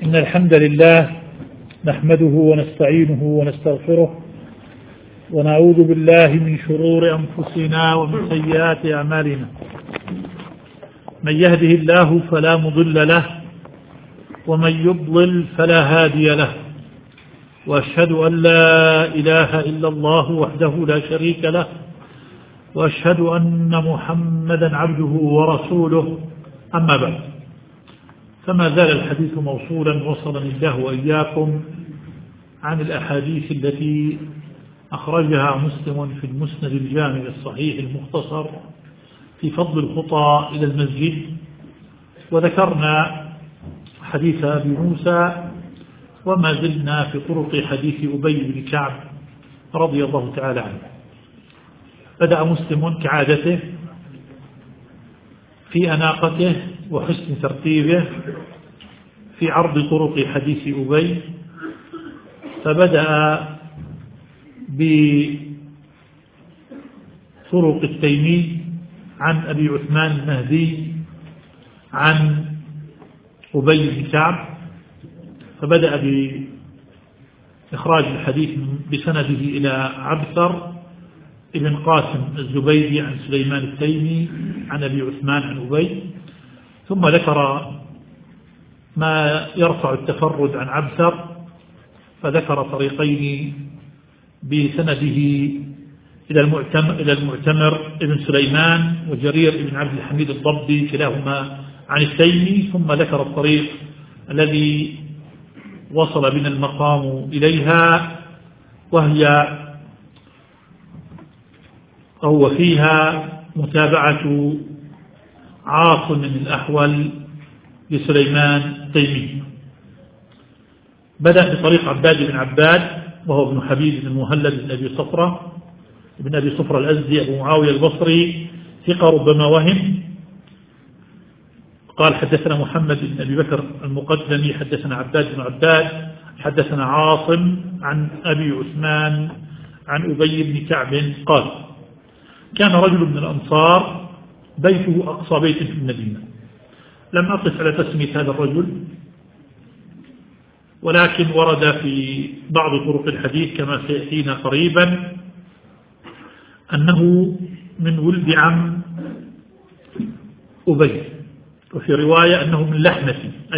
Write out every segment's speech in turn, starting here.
إن الحمد لله نحمده ونستعينه ونستغفره ونعوذ بالله من شرور أنفسنا ومن سيئات أعمالنا. من يهده الله فلا مضل له ومن يضلل فلا هادي له، وأشهد أن لا إله إلا الله وحده لا شريك له، وأشهد أن محمدا عبده ورسوله. أما بعد، فما زال الحديث موصولا وصلني الله وإياكم عن الأحاديث التي أخرجها مسلم في المسند الجامع الصحيح المختصر في فضل الخطى إلى المسجد، وذكرنا حديث أبي موسى، وما زلنا في طرق حديث أبي بن كعب رضي الله تعالى عنه. بدأ مسلم كعادته في أناقته وحسن ترتيبه في عرض طرق حديث أبي، فبدأ بطرق التيمي عن أبي عثمان المهدي عن أبي بن كعب، فبدأ بإخراج الحديث بسنده إلى عبثر ابن قاسم الزبيدي عن سليمان التيمي عن أبي عثمان عن أبي، ثم ذكر ما يرفع التفرد عن عبثر، فذكر طريقين بسنده إلى المعتمر ابن سليمان وجرير ابن عبد الحميد الضبي كلاهما عن التيمي، ثم ذكر الطريق الذي وصل بنا المقام إليها، وفيها متابعة عاصم الأحول لسليمان التيمي. بدأ بطريق عباد بن عباد وهو ابن حبيب بن المهلب بن أبي صفرة الأزدي أبو معاوية البصري، ثقة ربما وهم. قال حدثنا محمد بن أبي بكر المقدمي حدثنا عباد بن عباد حدثنا عاصم عن أبي عثمان عن أبي بن كعب قال: كان رجل من الأنصار بيته أقصى بيت في المدينة. لم أقف على تسمية هذا الرجل، ولكن ورد في بعض طرق الحديث كما سيأتينا قريبا أنه من ولد عم أبي، وفي رواية أنه من لحمتي، أي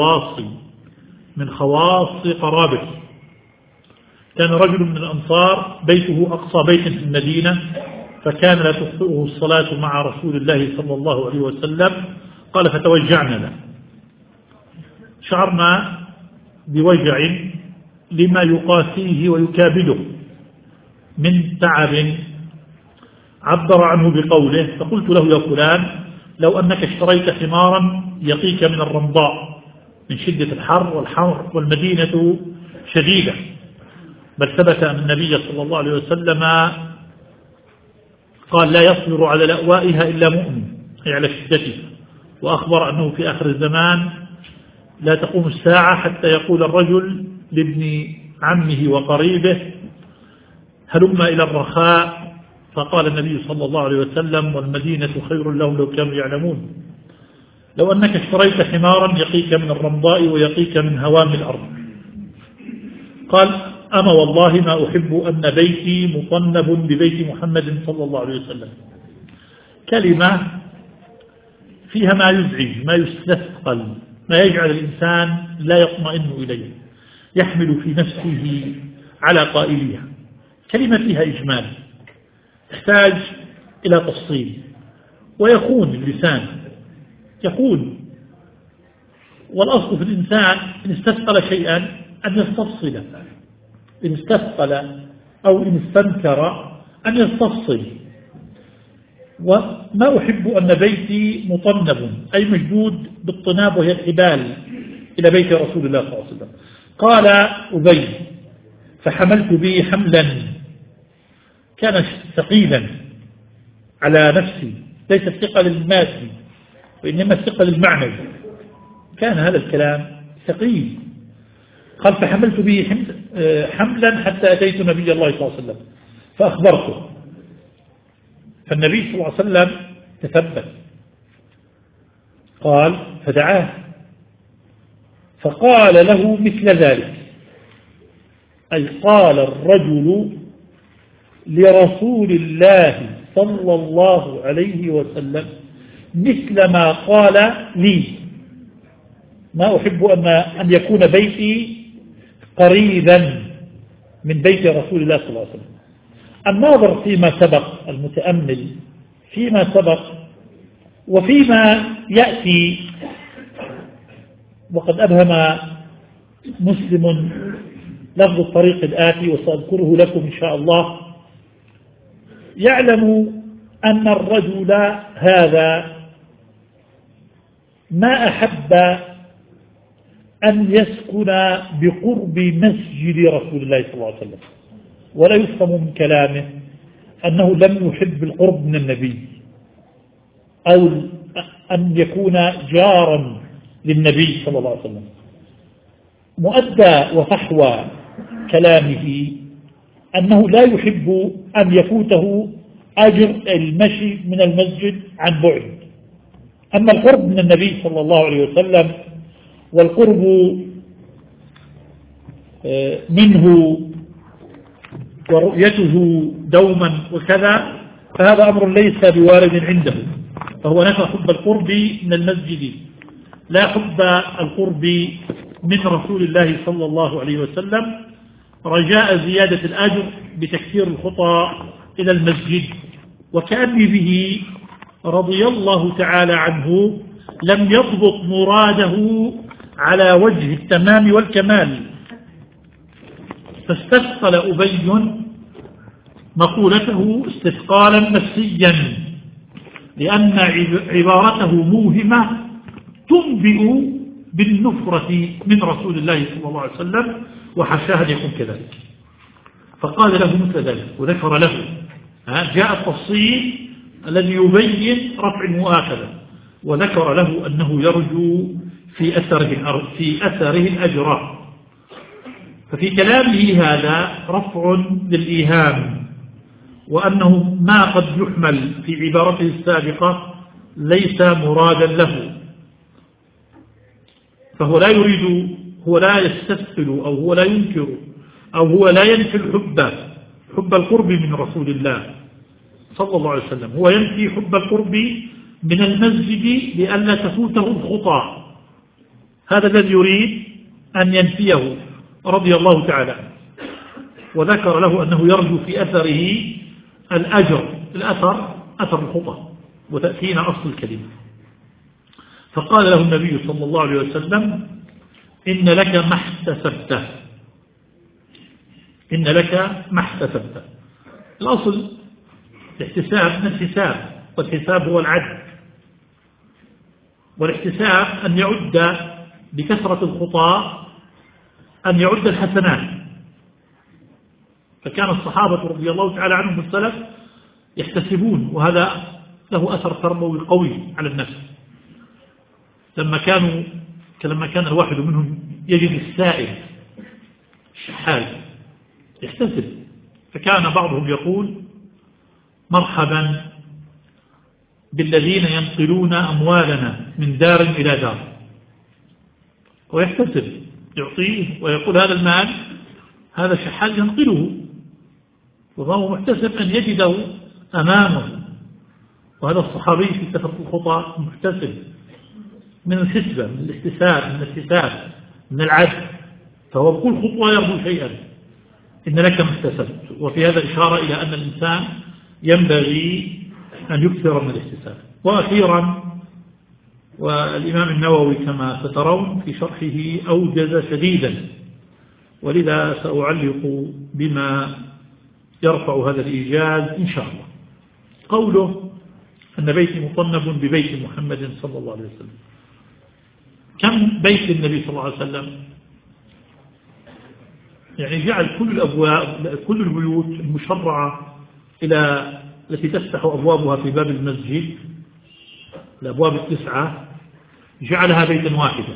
من خواص قرابتي. كان رجل من الأنصار بيته أقصى بيت في المدينة، فكان لا تخطئه الصلاة مع رسول الله صلى الله عليه وسلم. قال: فتوجعنا له، شعرنا بوجع لما يقاسيه ويكابده من تعب، عبر عنه بقوله: فقلت له: يا فلان، لو أنك اشتريت حمارا يقيك من الرمضاء من شدة الحر والمدينة شديدة، بل ثبت أن النبي صلى الله عليه وسلم قال: لا يصبر على لأوائها إلا مؤمن، أي على شدتها. وأخبر أنه في آخر الزمان لا تقوم الساعة حتى يقول الرجل لابن عمه وقريبه: هلم إلى الرخاء. فقال النبي صلى الله عليه وسلم: والمدينة خير لهم لو كانوا يعلمون. لو أنك اشتريت حمارا يقيك من الرمضاء ويقيك من هوام الأرض. قال: أما والله ما أحب أن بيتي مطنب ببيت محمد صلى الله عليه وسلم. كلمة فيها ما يزعج، ما يستثقل، ما يجعل الإنسان لا يطمئن إليه، يحمل في نفسه على قائلها. كلمة فيها إجمال تحتاج إلى تفصيل، ويكون اللسان يقول. والأصل في الإنسان إن استثقل شيئا أن يستفصل، إن استثقل أو إن استنكر أن يستفصل. وما أحب أن بيتي مطنب، أي مجدود بالطناب وهي الحبال، إلى بيت رسول الله صلى الله عليه وسلم. قال أبي: فحملت به حملا، كان ثقيلا على نفسي، ليس الثقل المادي وإنما الثقل المعنوي. كان هذا الكلام ثقيل. قال: فحملت به حملا حتى أتيت نبي الله صلى الله عليه وسلم فأخبرته. فالنبي صلى الله عليه وسلم تثبت، قال: فدعاه فقال له مثل ذلك، أي قال الرجل لرسول الله صلى الله عليه وسلم مثل ما قال لي: ما أحب أن يكون بيتي قريبا من بيت رسول الله صلى الله عليه وسلم. الناظر فيما سبق، المتأمل فيما سبق وفيما يأتي، وقد أبهم مسلم لفظ الطريق الآتي وسأذكره لكم إن شاء الله، يعلم أن الرجل هذا ما أحب أن يسكن بقرب مسجد رسول الله صلى الله عليه وسلم، ولا يفهم من كلامه أنه لم يحب القرب من النبي أو أن يكون جارا للنبي صلى الله عليه وسلم. مؤدى وفحوى كلامه أنه لا يحب أن يفوته أجر المشي من المسجد عن بعد. أما القرب من النبي صلى الله عليه وسلم والقرب منه ورؤيته دوما وكذا، فهذا أمر ليس بوارد عنده، فهو نفى حب القرب من المسجد لا حب القرب من رسول الله صلى الله عليه وسلم، رجاء زيادة الأجر بتكثير الخطى إلى المسجد. وكأني به رضي الله تعالى عنه لم يضبط مراده على وجه التمام والكمال، فاستثقل أبي مقولته استثقالا نفسيا، لأن عبارته موهمة تنبئ بالنفرة من رسول الله صلى الله عليه وسلم، وحشاه أن يكون كذلك. فقال له مثل ذلك وذكر له، جاء التفصيل الذي يبين رفع المؤاخذة، وذكر له أنه يرجو في أثره الأجر. ففي كلامه هذا رفع للإيهام، وأنه ما قد يحمل في عبارته السابقة ليس مرادا له، فهو لا يريد، هو لا يستثقل أو هو لا ينكر أو هو لا ينفي حب القرب من رسول الله صلى الله عليه وسلم، هو ينفي حب القرب من المسجد لئلا تفوته الخطى. هذا الذي يريد أن ينفيه رضي الله تعالى عنه. وذكر له أنه يرجو في أثره الأجر، الأثر أثر الخطى، وتأتينا أصل الكلمة. فقال له النبي صلى الله عليه وسلم: إن لك ما احتسبته، إن لك ما احتسبته. الأصل الاحتساب من الحساب، والحساب هو العد، والاحتساب أن يعد بكثرة الخطى أن يعد الحسنات. فكان الصحابة رضي الله تعالى عنهم السلف يحتسبون، وهذا له أثر تربوي قوي على النفس. لما كان الواحد منهم يجد السائل الشحال يحتسب، فكان بعضهم يقول: مرحبا بالذين ينقلون أموالنا من دار إلى دار، ويحتسب، يعطيه ويقول هذا المال هذا شحال ينقله، وهو محتسب أن يجده أمامه. وهذا الصحابي في كثرة الخطى محتسب من الحسبة، من الاحتساب، من الحساب، من العدل، فهو بكل خطوة يرجو شيئا. إن لك ما احتسبت. وفي هذا إشارة إلى أن الإنسان ينبغي أن يكثر من الاحتساب. وأخيرا، والإمام النووي كما سترون في شرحه أوجز شديدا، ولذا سأعلق بما يرفع هذا الإيجاز إن شاء الله. قوله أن بيتي مطنب ببيت محمد صلى الله عليه وسلم. كم بيت النبي صلى الله عليه وسلم؟ يعني جعل كل البيوت المشرعة التي تفتح أبوابها في باب المسجد، الأبواب التسعة، جعلها بيتا واحدا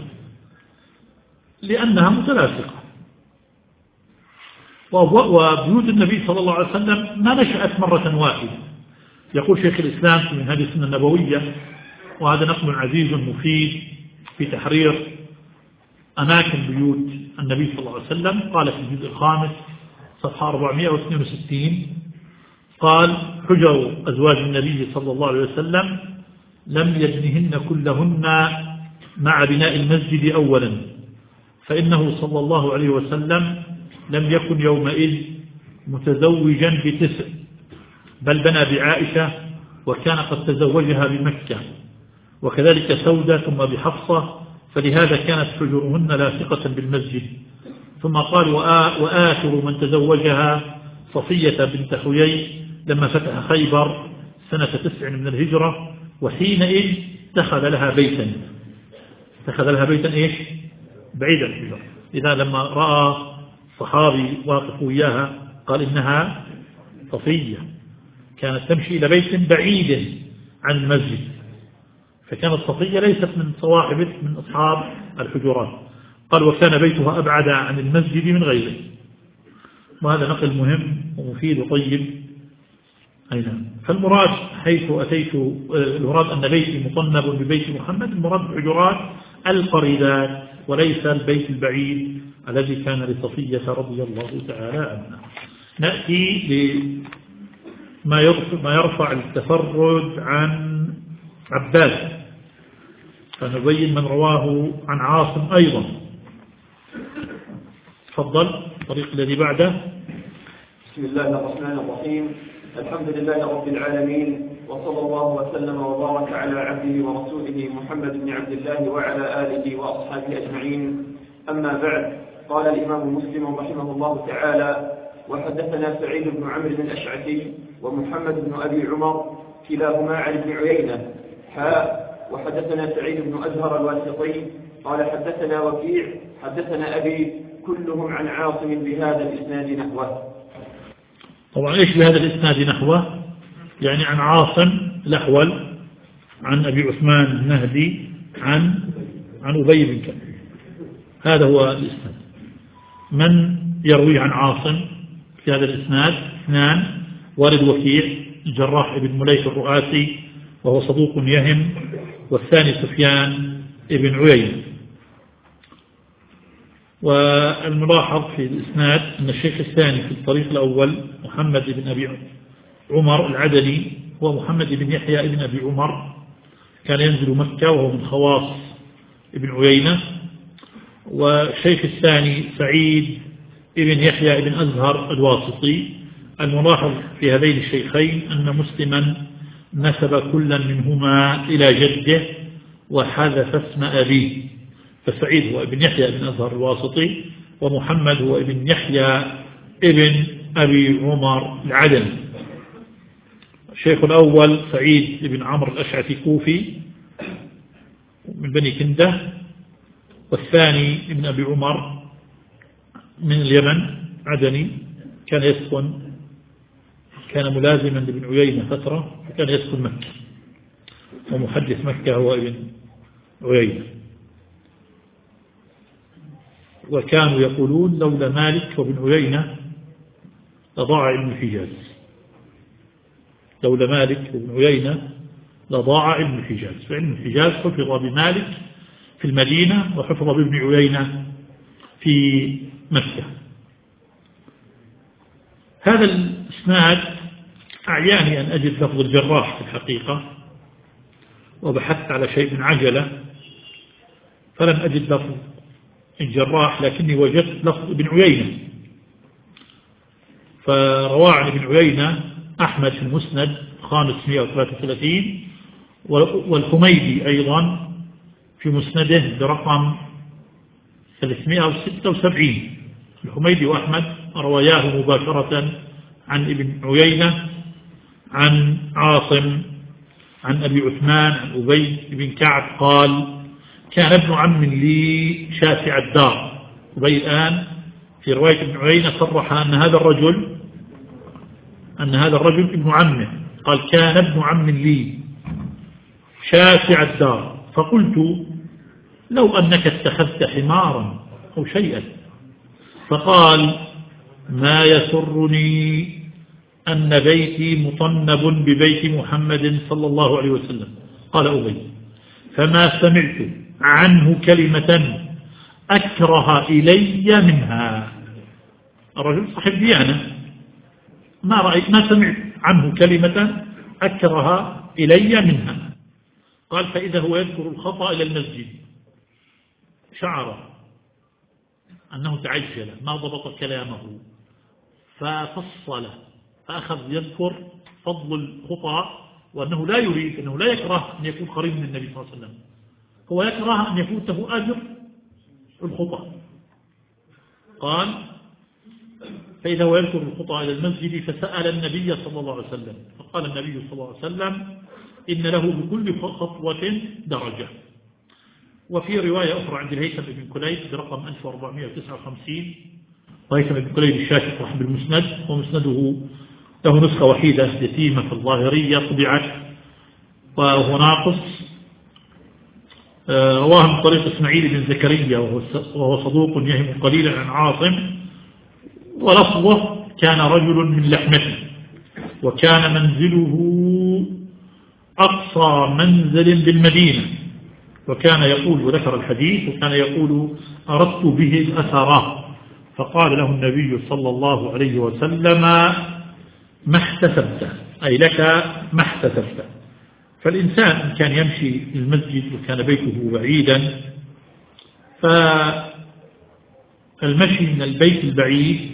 لأنها متلاصقة. وبيوت النبي صلى الله عليه وسلم ما نشأت مرة واحدة. يقول شيخ الإسلام في منهاج السنة النبوية، وهذا نقل عزيز مفيد في تحرير أماكن بيوت النبي صلى الله عليه وسلم. قال في الجزء الخامس صفحة 462 قال: حجر أزواج النبي صلى الله عليه وسلم لم يبنهن كلهن مع بناء المسجد أولا، فإنه صلى الله عليه وسلم لم يكن يومئذ متزوجا ب9، بل بنى بعائشة وكان قد تزوجها بمكة، وكذلك سودة ثم بحفصة، فلهذا كانت حجرهن لاصقة بالمسجد. ثم قال: وآخر من تزوجها صفية بنت حيي لما فتح خيبر سنة 9 من الهجرة، وحينئذ اتخذ لها بيتا إيش؟ بعيد الحجر. إذا لما رأى صحابي واقف وياها قال إنها صفية، كانت تمشي إلى بيت بعيد عن المسجد، فكانت صفية ليست من صواحب من أصحاب الحجرات. قال: وكان بيتها أبعد عن المسجد من غيره. وهذا نقل مهم ومفيد وطيب. أين فالمراد حيث أتيت المراد أن بيتي مطنب ببيت محمد، المراد الحجرات القريبات وليس البيت البعيد الذي كان لصفية رضي الله تعالى عنها. نأتي لما يرفع التفرد عن عباس، فنبين من رواه عن عاصم أيضا. تفضل الطريق الذي بعده. بسم الله الرحمن الرحيم. الحمد لله رب العالمين، وصلى الله وسلم وبارك على عبده ورسوله محمد بن عبد الله وعلى آله وأصحابه أجمعين. أما بعد، قال الإمام مسلم رحمه الله تعالى: وحدثنا سعيد بن عمرو الأشعثي ومحمد بن أبي عمر كلاهما عن ابن عيينة وحدثنا سعيد بن أزهر الواسطي قال حدثنا وكيع حدثنا أبي كلهم عن عاصم بهذا الإسناد نحوه. طبعا إيش بهذا الإسناد نحوه؟ يعني عن عاصم الأحول عن أبي عثمان النهدي عن أبي بن كعب. هذا هو الإسناد. من يروي عن عاصم في هذا الإسناد؟ اثنان: والد وكيع الجراح ابن مليك الرؤاسي وهو صدوق يهم، والثاني سفيان ابن عيينة. والملاحظ في الإسناد أن الشيخ الثاني في الطريق الأول محمد بن أبي عمر العدني هو محمد بن يحيى بن أبي عمر، كان ينزل مكة وهو من خواص ابن عيينة. والشيخ الثاني سعيد ابن يحيى بن أزهر الواسطي. الملاحظ في هذين الشيخين أن مسلما نسب كلا منهما إلى جده وحذف اسم أبيه، فسعيد هو ابن يحيى بن أزهر الواسطي، ومحمد هو ابن يحيى ابن أبي عمر العدني. الشيخ الأول سعيد بن عمرو الأشعثي كوفي من بني كندة، والثاني ابن أبي عمر من اليمن عدني، كان ملازما لابن عيينة فترة، وكان يسكن مكة، ومحدث مكة هو ابن عيينة. وكانوا يقولون لولا مالك وابن عيينة لضاع علم الحجاز، لولا مالك وابن عيينة لضاع علم الحجاز، فعلم الحجاز حفظ بمالك في المدينة وحفظ بابن عيينة في مكة. هذا الإسناد أعياني أن أجد لفظ الجراح في الحقيقة، وبحثت على شيء من عجلة فلم أجد لفظ الجراح، لكني وجدت لفظ ابن عيينة. فروى عن ابن عيينة أحمد في المسند 533، والحميدي أيضا في مسنده برقم 376. الحميدي وأحمد رواياه مباشرة عن ابن عيينة عن عاصم عن أبي عثمان عن أبي بن كعب قال: كان ابن عم لي شافع الدار. أبي الآن في رواية ابن عيينة صرح أن هذا الرجل ابن عمه، قال: كان ابن عم لي شافع الدار. فقلت: لو أنك اتخذت حمارا أو شيئا. فقال: ما يسرني أن بيتي مطنب ببيت محمد صلى الله عليه وسلم. قال أبي: فما سمعت عنه كلمة أكره إلي منها. الرجل صاحب ديانة، ما سمعت عنه كلمة أكره إلي منها. قال فإذا هو يذكر الخطأ إلى المسجد شعر أنه تعجل ما ضبط كلامه ففصل، فأخذ يذكر فضل الخطأ، وأنه لا يريد، أنه لا يكره أن يكون قريب من النبي صلى الله عليه وسلم، هو يكره أن يفوته أجر الخطأ. قال فإذا هو يذكر الخطأ إلى المسجد فسأل النبي صلى الله عليه وسلم، فقال النبي صلى الله عليه وسلم إن له بكل خطوة درجة. وفي رواية أخرى عند الهيثم بن كليب برقم 1459، الهيثم بن كليب الشاشق رحمه بالمسند، ومسنده له نسخة وحيدة يتيمة في الظاهرية طبعت وهو ناقص، رواه من طريق إسماعيل بن زكريا وهو صدوق يهم قليلا عن عاصم، ولفظه كان رجل من لحمته وكان منزله أقصى منزل بالمدينة، وكان يقول، وذكر الحديث، وكان يقول أردت به الأثرة، فقال له النبي صلى الله عليه وسلم ما احتسبت، أي لك ما احتسبت. فالإنسان إن كان يمشي المسجد وكان بيته بعيدا، فالمشي من البيت البعيد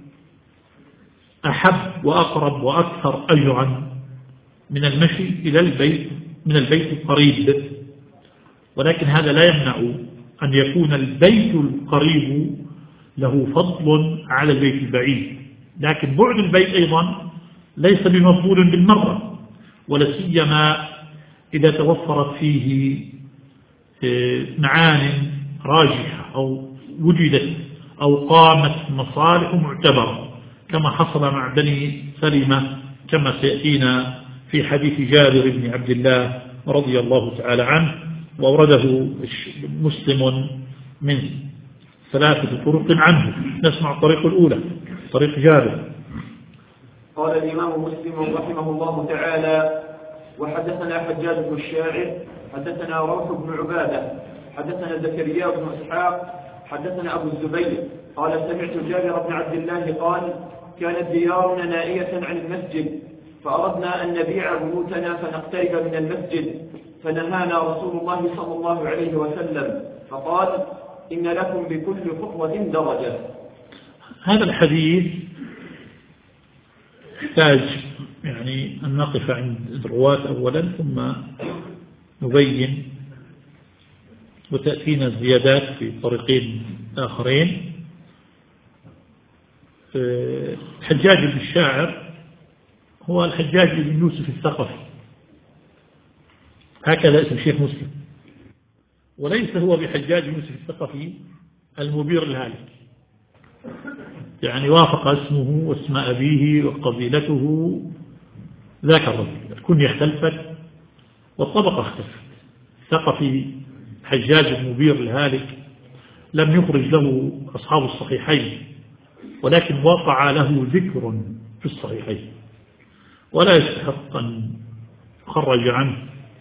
أحب وأقرب وأكثر أجرا من المشي إلى البيت من البيت القريب. ولكن هذا لا يمنع أن يكون البيت القريب له فضل على البيت البعيد، لكن بعد البيت أيضا ليس بمفضول بالمرة، ولا سيما إذا توفرت فيه معان راجحة أو وجدت أو قامت مصالح معتبرة، كما حصل مع بني سلمة كما سيأتينا في حديث جابر بن عبد الله رضي الله تعالى عنه، وأورده مسلم من 3 طرق عنه. نسمع الطريق الأولى، طريق جابر. قال الإمام مسلم رحمه الله تعالى: وحدثنا حجاج بن الشاعر حدثنا روح بن عبادة حدثنا زكريا بن إسحاق حدثنا أبو الزبير قال سمعت جابر بن عبد الله قال: كانت ديارنا نائية عن المسجد، فأردنا أن نبيع بيوتنا فنقترب من المسجد، فنهانا رسول الله صلى الله عليه وسلم فقال: إن لكم بكل خطوة درجة. هذا الحديث يحتاج أن نقف عند الرواة أولا ثم نبين، وتأتينا الزيادات في طريقين آخرين. الحجاج بن الشاعر هو الحجاج بن يوسف الثقفي، هكذا اسم شيخ مسلم، وليس هو بحجاج بن يوسف الثقفي المبير الهالك، وافق اسمه واسم أبيه وقبيلته ذاك الرجل، الكنية اختلفت والطبقة اختلفت. الثقفي حجاج المبير الهالك لم يخرج له أصحاب الصحيحين، ولكن وقع له ذكر في الصحيحين ولا يستحق أن يخرج عنه.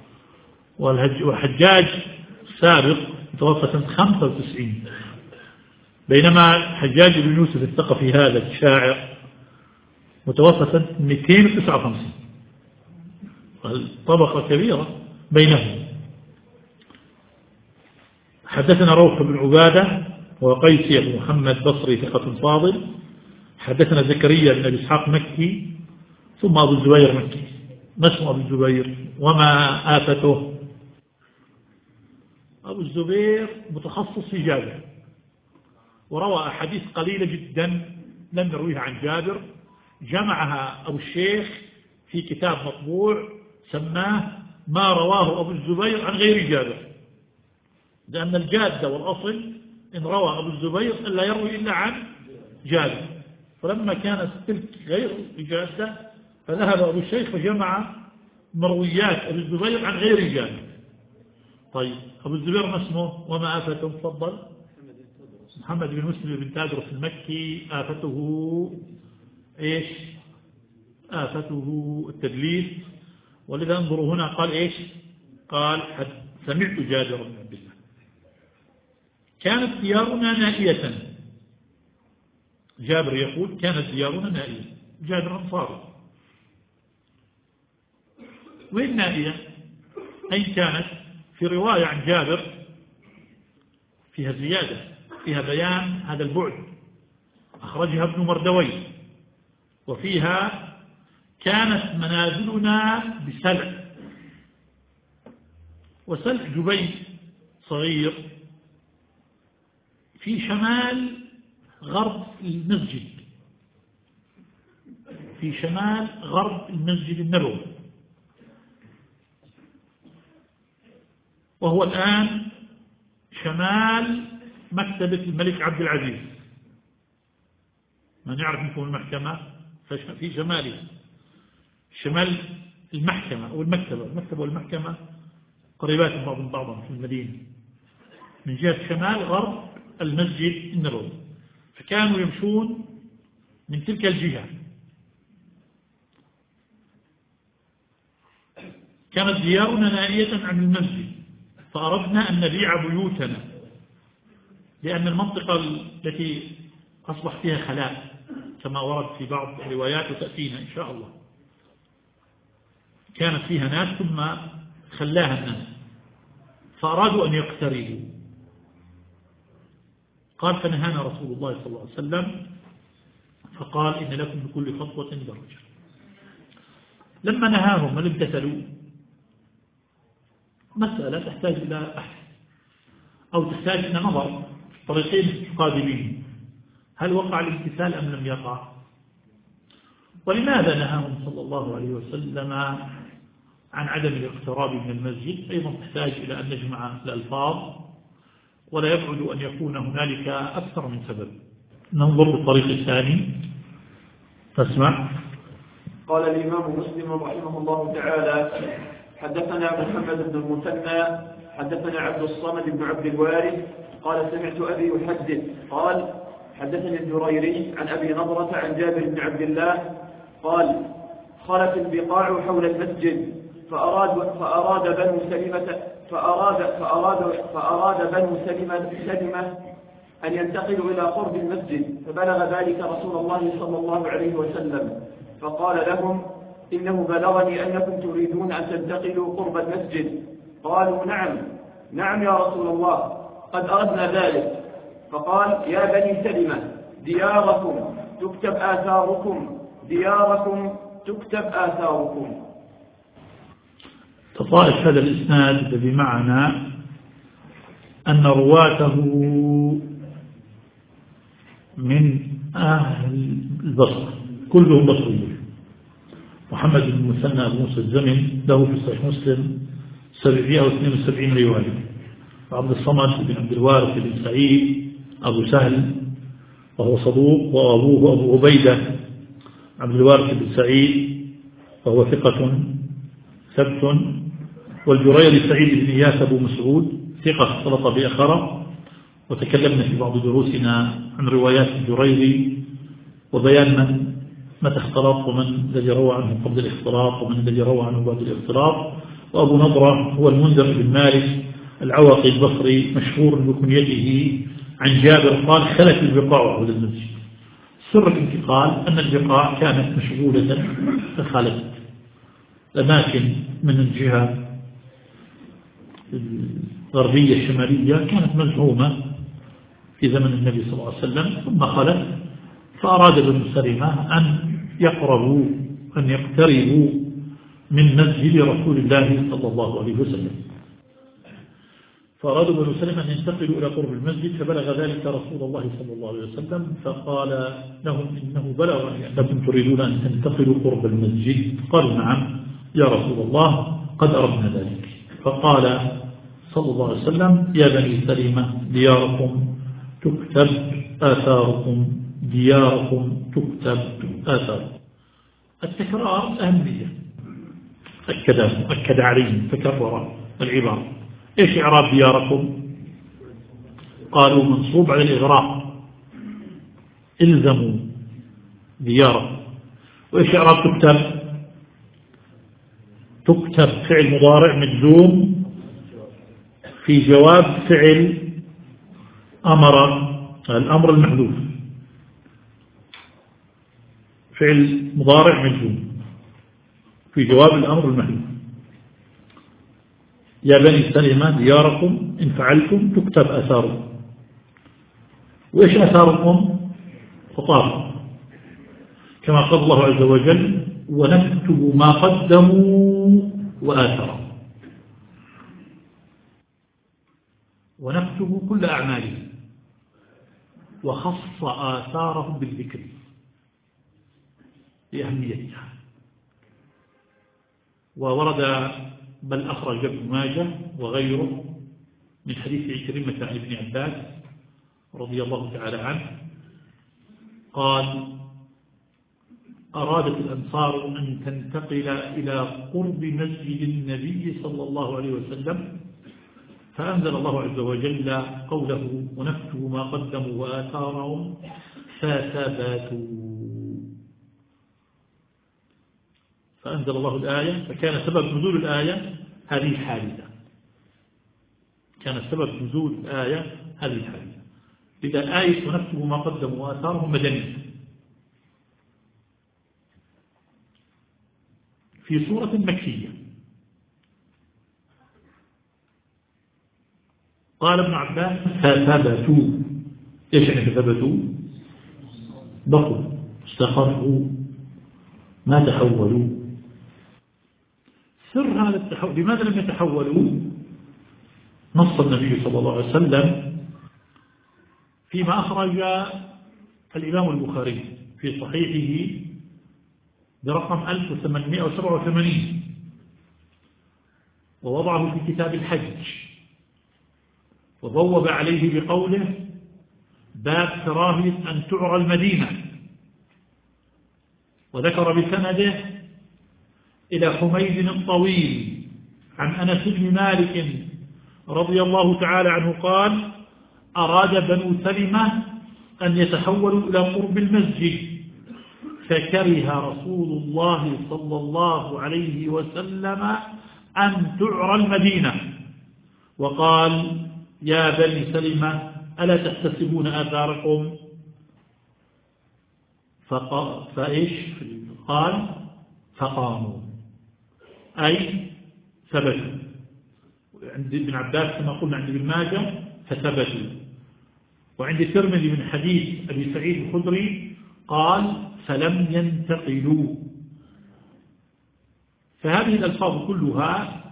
وحجاج سابق توفى سنة 95، بينما حجاج بن يوسف الثقفي هذا الشاعر متوفى سنة 259، الطبقة كبيرة بينهم. حدثنا روح بن عبادة وقيسي بن محمد بصري ثقة فاضل، حدثنا زكريا بن أبي إسحاق مكي، ثم أبو الزبير مكي. ما اسم أبو الزبير وما آفته؟ أبو الزبير متخصص في جابر، وروى أحاديث قليلة جدا لم يرويها عن جابر، جمعها أبو الشيخ في كتاب مطبوع سماه ما رواه أبو الزبير عن غير جابر، لأن الجادة والأصل إن روى أبو الزبير لا يروي إلا عن جابر، فلما كانت تلك غير الجادة فذهب أبو الشيخ فجمع مرويات أبو الزبير عن غير جابر. طيب أبو الزبير ما اسمه وما آفته؟ تفضل. محمد بن مسلم بن تادرس المكي. آفته إيش؟ آفته التدليس، ولذا انظروا هنا قال إيش؟ قال سمعت جابر بن عبد الله، كانت ديارنا نائية. جابر يقول كانت ديارنا نائية، جابر أنصاري. وين نائية؟ أين كانت؟ في رواية عن جابر فيها زيادة، فيها بيان هذا البعد، أخرجها ابن مردوي، وفيها كانت منازلنا بسلع، وسلع جبيل صغير في شمال غرب المسجد، في شمال غرب المسجد النبوي، وهو الآن شمال مكتبة الملك عبد العزيز. من يعرف منكم المحكمة في شماله، شمال المحكمة أو المكتبة والمحكمة قريبات من بعضهم في المدينة، من جهة شمال غرب المسجد النبوي. فكانوا يمشون من تلك الجهة. كانت ديارنا نائية عن المسجد، فأردنا أن نبيع بيوتنا، لأن المنطقة التي أصبح فيها خلاء كما ورد في بعض الروايات وتأتينا إن شاء الله، كانت فيها ناس ثم خلاها الناس، فأرادوا أن يقتربوا. قال فنهانا رسول الله صلى الله عليه وسلم فقال إن لكم بكل خطوة درجة. لما نهاهم ولم امتثلوا، مسألة تحتاج إلى بحث أو تحتاج إلى نظر طريقين قادمين، هل وقع الامتثال أم لم يقع؟ ولماذا نهاهم صلى الله عليه وسلم عن عدم الاقتراب من المسجد؟ أيضا تحتاج إلى أن نجمع الألفاظ، ولا يبعد أن يكون هنالك أكثر من سبب. ننظر للطريق الثاني. تسمع. قال الإمام مسلم رحمه الله تعالى: حدثنا محمد بن المثنى حدثنا عبد الصمد بن عبد الوارث قال سمعت أبي يحدث قال حدثني الجريري عن أبي نضرة عن جابر بن عبد الله قال خلت البقاع حول المسجد فأراد بنو سلمة أن ينتقلوا إلى قرب المسجد، فبلغ ذلك رسول الله صلى الله عليه وسلم فقال لهم: إنه بلغني أنكم تريدون أن تنتقلوا قرب المسجد. قالوا: نعم يا رسول الله، قد أردنا ذلك. فقال: يا بني سلمة، دياركم تكتب آثاركم. تطائف هذا الإسناد الذي معنا أن رواته من أهل البصر كلهم بصريون. محمد بن المثنى بن موسى الزمن له في صحيح مسلم 772 رواية، وعبد الصمد بن عبد الوارث بن سعيد أبو سهل وهو صدوق، وأبوه أبو عبيدة عبد الوارث بن سعيد وهو ثقة ثبت، والجريري سعيد بن إياس أبو مسعود ثقة اختلط بأخره، وتكلمنا في بعض دروسنا عن روايات الجريري وبيان متى اختلط ومن الذي روى عنه قبل الاختلاط ومن الذي روى عنه بعد الاختلاط. وأبو نضرة هو المنذر بن مالك العوقي البصري مشهور بكنيته عن جابر قال خلت البقاع حول المسجد. سر الانتقال أن البقاع كانت مشغولة فخلت الأماكن من الجهة الغربية الشمالية كانت مزحومة في زمن النبي صلى الله عليه وسلم، ثم خلت، فأراد بنو سلمة أن يقربوا من مسجد رسول الله صلى الله عليه وسلم. فأرادوا بنو سلمة أن ينتقلوا إلى قرب المسجد، فبلغ ذلك رسول الله صلى الله عليه وسلم فقال لهم: إنه بلغني أنكم تريدون أن تنتقلوا قرب المسجد. قالوا: نعم يا رسول الله، قد أردنا ذلك. فقال صلى الله عليه وسلم: يا بني سلمة، دياركم تكتب آثاركم، دياركم تكتب آثاركم. التكرار أهمية، أكد عليهم تكرر العبارة. إيش إعراب دياركم؟ قالوا منصوب على الإغراق، إلزموا دياركم. وإيش إعراب تكتب فعل مضارع مجزوم في جواب فعل أمر، الأمر المحذوف فعل مضارع مجزوم في جواب الأمر المحذوف. يا بني سلمة دياركم إن فعلتم تكتب آثاركم. وإيش آثاركم؟ خطاب، كما قال الله عز وجل ونكتب ما قدموا وآثروا، ونكتب كل أعمالهم، وخص آثارهم بالذكر لأهميتها. وورد بل أخرج ابن ماجه وغيره من حديث عكرمة عن ابن عباس رضي الله تعالى عنه قال أرادت الأنصار أن تنتقل إلى قرب مسجد النبي صلى الله عليه وسلم، فأنزل الله عز وجل قوله ونكتب ما قدموا وآثارهم فثبتوا. فأنزل الله الآية، فكان سبب نزول الآية هذه الحادثة، كان سبب نزول الآية هذه الحادثة. إذا آية ونكتب ما قدموا وآثارهم مدنية في سورة مكية. قال ابن عباس فثبتوا. إيش يعني فثبتوا؟ بقوا، استقروا، ما تحولوا. سر هذا التحول، لماذا لم يتحولوا؟ نص النبي صلى الله عليه وسلم فيما أخرج الإمام البخاري في صحيحه برقم 1887 ووضعه في كتاب الحج، وبوب عليه بقوله باب كراهية أن تعرى المدينة، وذكر بسنده إلى حميد الطويل عن أنس بن مالك رضي الله تعالى عنه قال أراد بنو سلمة أن يتحولوا إلى قرب المسجد، فكره رسول الله صلى الله عليه وسلم أن تعرى المدينة، وقال يا بني سلمة ألا تحتسبون آثاركم؟ فإيش قال فقاموا، أي ثبتوا. عند ابن عباس كما قلنا عند ابن ماجه فثبتوا. وعند الترمذي من حديث أبي سعيد الخدري قال فلم ينتقلوا. فهذه الألفاظ كلها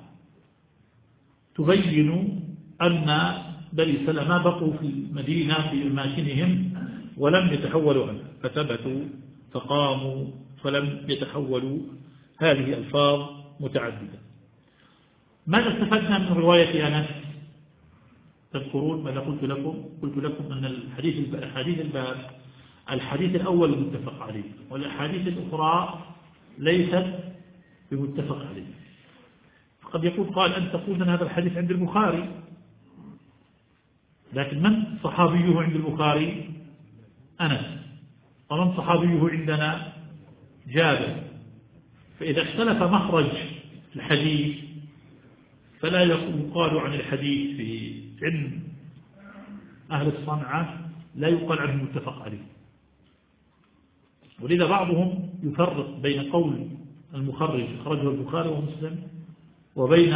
تبين أن بني سلمة بقوا في المدينة في أماكنهم ولم يتحولوا عنها، فثبتوا فقاموا فلم يتحولوا. هذه ألفاظ متعددة. ماذا استفدنا من رواية أنس؟ تذكرون ماذا قلت لكم؟ قلت لكم أن الحديث الباب الحديث الأول متفق عليه، والأحاديث الأخرى ليست بمتفق عليه. قد يقول قال أن تقول أن هذا الحديث عند البخاري، لكن من صحابيه عند البخاري؟ أنس. ومن صحابيه عندنا؟ جابر. فإذا اختلف مخرج الحديث فلا يقال عن الحديث في علم أهل الصنعة لا يقال عنه متفق عليه. ولذا بعضهم يفرق بين قول المخرج أخرجه البخاري ومسلم وبين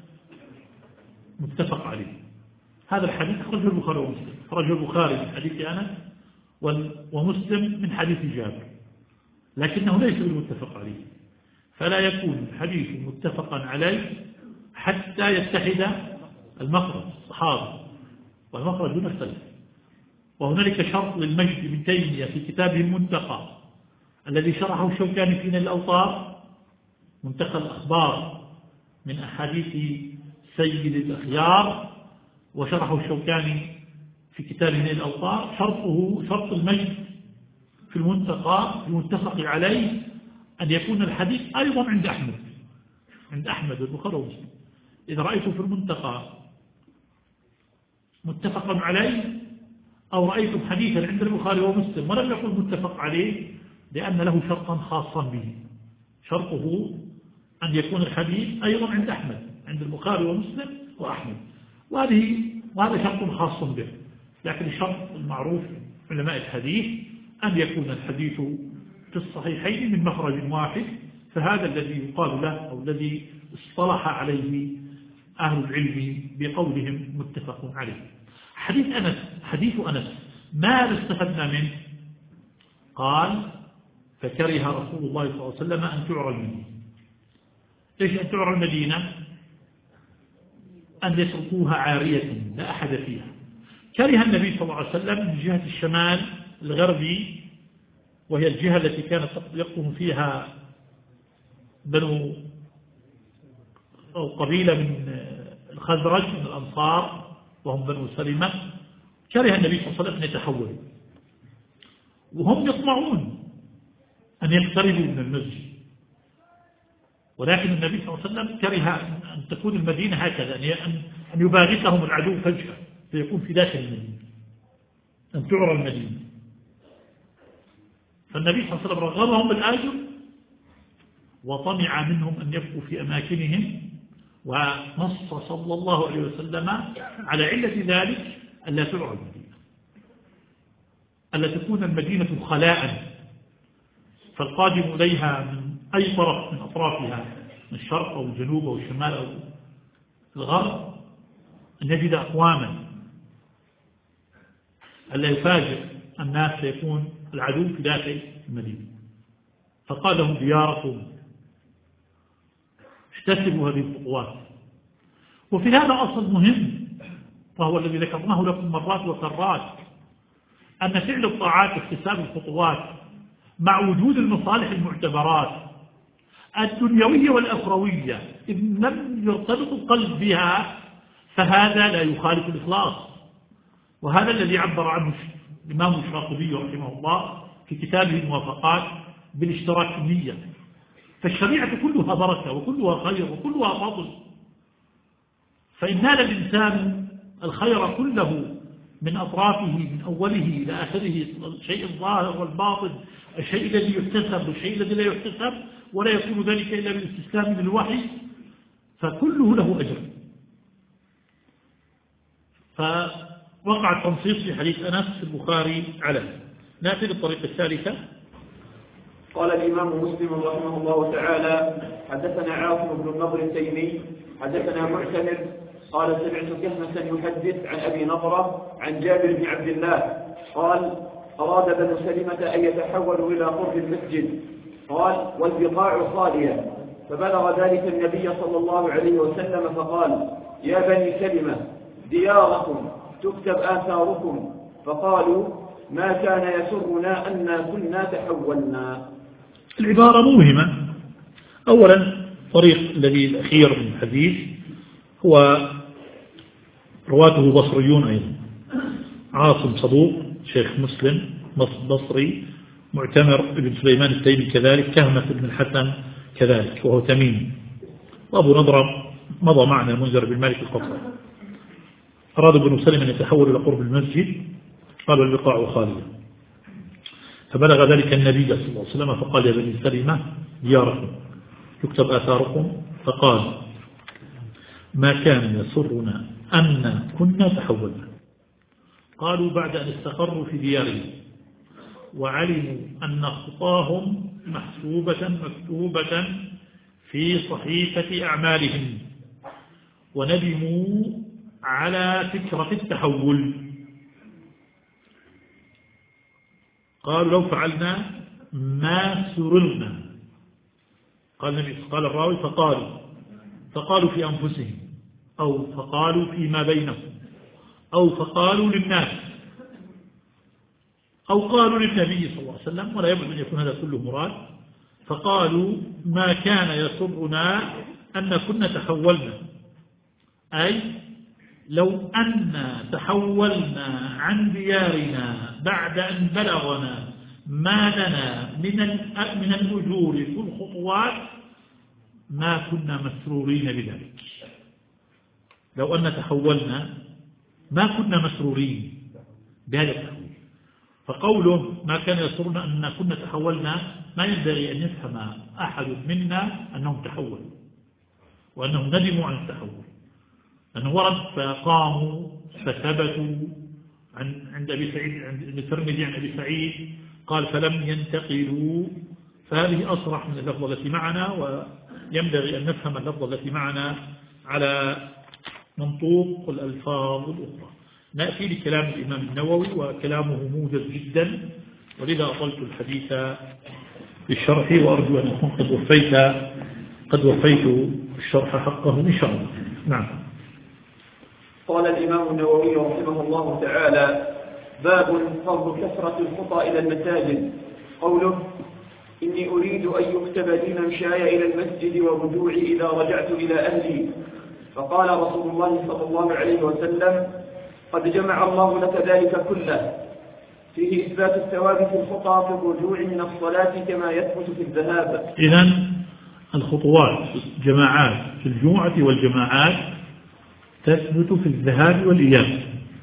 متفق عليه. هذا الحديث أخرجه البخاري ومسلم، أخرجه البخاري من حديث أنس ومسلم من حديث جابر، لكنه ليس بالمتفق عليه. فلا يكون الحديث متفقا عليه حتى يتحد المخرج الصحابي والمخرج دون السلف. وهنالك شرط للمجد بن تيمية في كتابه المنتقى الذي شرحه الشوكاني في نيل الأوطار، منتقى الأخبار من أحاديث سيد الأخيار، وشرحه الشوكاني في كتاب نيل الأوطار. شرط المجد في المنتقى المتفق عليه أن يكون الحديث أيضا عند أحمد والبخاري ومسلم. إذا رأيت في المنتقى متفقا عليه أو رأيتم حديثا عند البخاري ومسلم ولم يكن متفق عليه لأن له شرطا خاصا به، شرطه أن يكون الحديث أيضا عند أحمد، عند البخاري ومسلم وأحمد، وهذا شرط خاص به. لكن الشرط المعروف علماء الحديث أن يكون الحديث في الصحيحين من مخرج واحد، فهذا الذي يقال له أو الذي اصطلح عليه أهل العلم بقولهم متفق عليه. حديث أنس ماذا استفدنا منه؟ قال فكره رسول الله صلى الله عليه وسلم أن تعرى المدينة. ليش أن تعرى المدينة؟ أن يتركوها عارية لا أحد فيها. كره النبي صلى الله عليه وسلم من جهة الشمال الغربي، وهي الجهة التي كانت يقوم فيها بنو أو قبيلة من الخزرج من الأنصار وهم بنو سلمة. كره النبي صلى الله عليه وسلم أن يتحولوا، وهم يطمعون أن يقتربوا من المسجد، ولكن النبي صلى الله عليه وسلم كره أن تكون المدينة هكذا، أن يباغتهم العدو فجأة فيكون في داخل المدينة، أن تعرى المدينة. فالنبي صلى الله عليه وسلم رغبهم بالآجر وطمع منهم أن يبقوا في أماكنهم، ونص صلى الله عليه وسلم على علة ذلك ألا تعرى المدينة، ألا تكون المدينة خلاء، فالقادم إليها من أي طرف من أطرافها، من الشرق أو الجنوب أو الشمال أو الغرب، أن يجد أقواما، ألا يفاجئ الناس سيكون العدو في داخل المدينة. فقال لهم دياركم، احتسبوا هذه الخطوات. وفي هذا أصل مهم، وهو الذي ذكرناه لكم مرات وكرات، أن فعل الطاعات احتساب الخطوات مع وجود المصالح المعتبرات الدنيوية والأخروية إذ لم يرتبط القلب بها فهذا لا يخالف الإخلاص. وهذا الذي عبر عنه الإمام الشاطبي رحمه الله في كتابه الموافقات بالاشتراك في النية. فالشريعة كلها بركة وكلها خير وكلها فضل، فإن نال الإنسان الخير كله من أطرافه من أوله إلى آخره، الشيء الظاهر والباطن، الشيء الذي يحتسب والشيء الذي لا يحتسب، ولا يكون ذلك إلا بالاستسلام للوحي، فكله له أجر. فوقع التنصيص في حديث أنس في البخاري على. نأتي بالطريقة الثالثة. قال الإمام مسلم رحمه الله تعالى: حدثنا عاصم بن النضر التيمي حدثنا معتمر قال سمعت كهمة يحدث عن أبي نضرة عن جابر بن عبد الله قال: أراد بنو سلمة أن يتحولوا إلى قرب المسجد، قال: والبقاع خالية، فبلغ ذلك النبي صلى الله عليه وسلم فقال: يا بني سلمة دياركم تكتب آثاركم، فقالوا: ما كان يسرنا أن كنا تحولنا. العبارة موهمة. أولا طريق الذي الأخير من الحديث هو رواته بصريون أيضا، عاصم صدوق شيخ مسلم بصري، معتمر بن سليمان التيمي كذلك، كهمة بن الحسن كذلك وهو تميمي، وأبو نضرة مضى معنا المنذر بن مالك القصر. أراد بنو سلمة أن يتحول إلى قرب المسجد، قالوا البقاع خالية، فبلغ ذلك النبي صلى الله عليه وسلم فقال: يا بني سلمة دياركم تكتب آثاركم، فقال: ما كان يسرنا أن كنا تحولنا. قالوا بعد أن استقروا في ديارهم وعلموا أن خطاهم محسوبة مكتوبة في صحيفة أعمالهم، وندموا على فكرة التحول. قالوا: لو فعلنا ما سررنا. قال الراوي: فقالوا في أنفسهم، أو فقالوا فيما بينهم، أو فقالوا للناس، أو قالوا للنبي صلى الله عليه وسلم، ولا يبعد أن يكون هذا كله مراد. فقالوا: ما كان يسرنا أن كنا تحولنا، أي لو أن تحولنا عن ديارنا بعد أن بلغنا ما لنا من الأجور في الخطوات ما كنا مسرورين بذلك. لو أن تحولنا ما كنا مسرورين بهذا التحويل. فقوله ما كان يسرنا أن كنا تحولنا ما ينبغي أن يفهم أحد منا أنهم تحولوا وأنهم ندموا عن التحول، أنه ورد فقاموا فثبتوا عند أبي سعيد عند الترمذي عن أبي سعيد قال فلم ينتقلوا، فهذه أصرح من اللفظة التي معنا، وينبغي أن نفهم اللفظة التي معنا على منطوق الألفاظ الأخرى. نأتي لكلام الإمام النووي وكلامه موجز جدا، ولذا أطلت الحديث بالشرح، وأرجو أن أكون قد وفيت الشرح حقه إن شاء الله. نعم. قال الإمام النووي رحمه الله تعالى: باب فرض كثرة الخطى إلى المساجد. قوله: إني أريد أن يكتب لي ممشاي إلى المسجد ورجوعي إذا رجعت إلى أهلي. فقال رسول الله صلى الله عليه وسلم: قد جمع الله لك ذلك كله. فيه إثبات الثواب في الخطى في الرجوع من الصلاة كما يثبت في الذهاب. إذن الخطوات في الجماعات في الجمعة والجماعات تثبت في الذهاب والإياب.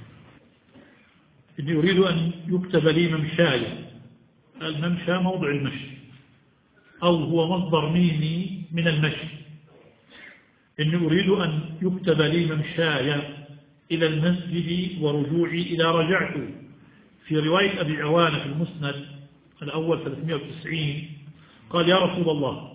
إني أريد أن يكتب لي ممشاي. الممشى موضع المشي، أو هو مصدر ميمي من المشي. إني أريد أن يكتب لي ممشاي إلى المسجد ورجوعي إذا رجعت. في رواية أبي عوانة في المسند الأول 390 قال: يا رسول الله،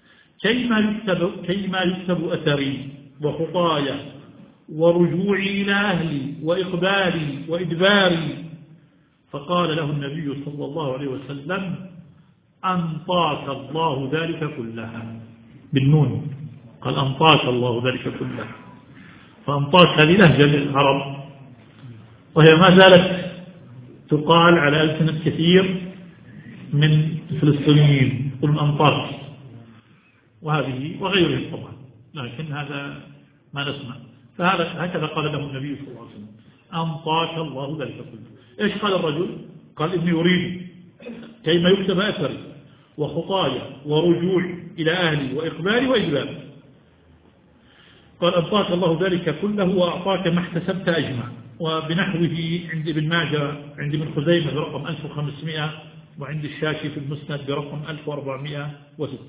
كيما يكتب أثري وخطايا ورجوعي إلى أهلي وإقبالي وإدباري؟ فقال له النبي صلى الله عليه وسلم: أنطاك الله ذلك كلها، بالنون، قال أنطاك الله ذلك كلها. فأنطاك هذه لهجة للعرب، وهي ما زالت تقال على ألسنة كثير من الفلسطينيين، يقولون أنطاك، وهذه وغيرهم طبعا، لكن هذا ما نسمع. هكذا قال له النبي صلى الله عليه وسلم: أنطاك الله ذلك كله. إيش قال الرجل؟ قال: إني أريد كيما يكتب أثري وخطايا ورجوعي إلى أهلي وإقبالي وإدباري. قال: أنطاك الله ذلك كله وأعطاك ما احتسبت أجمع. وبنحوه عند ابن ماجه، عند ابن خزيمة برقم 1500، وعند الشاشي في المسند برقم 1460.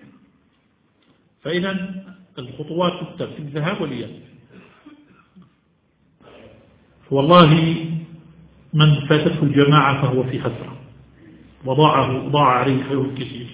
فإذا الخطوات تكتب في الذهاب والإياب. والله من فاتته الجماعة فهو في خسرة، وضاع عليه خير كثير.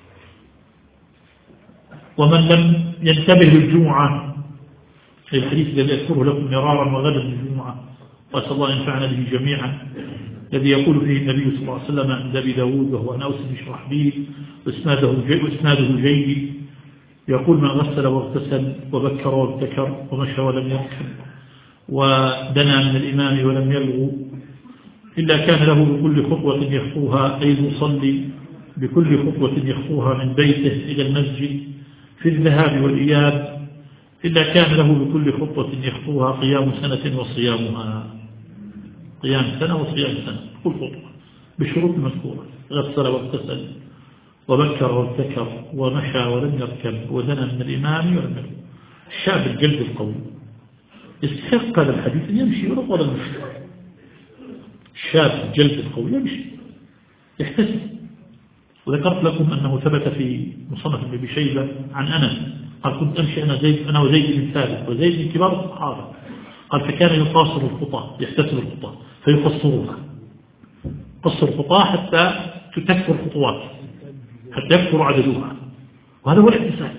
ومن لم ينتبه للجمعة، في الحديث الذي أذكره لكم مرارا وغدا الجمعة، وأسأل الله أن ينفعنا به جميعا، الذي يقول فيه النبي صلى الله عليه وسلم عند أبي داود وهو أناس بن شرحبيل وإسناده جيد، يقول: من غسل واغتسل وبكر وابتكر ومشى ولم يركب ودنا من الإمام ولم يلغو، إلا كان له بكل خطوة يخطوها، أي المصلي بكل خطوة يخطوها من بيته إلى المسجد في الذهاب والإياب، إلا كان له بكل خطوة يخطوها قيام سنة وصيامها. قيام سنة وصيام سنة، كل خطوة بالشروط المذكورة: غسل واغتسل وبكر وابتكر ومشى ولم يركب ودنا من الإمام ولم يلغو. الشاب الجلد القوي يستحق هذا الحديث أن يمشي ولا طول المشي. الشاب الجلد القوي يمشي يحتسب. وذكرت لكم أنه ثبت في مصنف ابن أبي شيبة عن أنس قال: كنت أمشي أنا وزيد بن ثابت، وزيد من كبار الصحابة، قال: فكان يقاصر الخطى، يحتسب الخطى فيقصرها، قصر الخطى حتى تكثر الخطوات، حتى يكثر عددها. وهذا هو الاحتساب،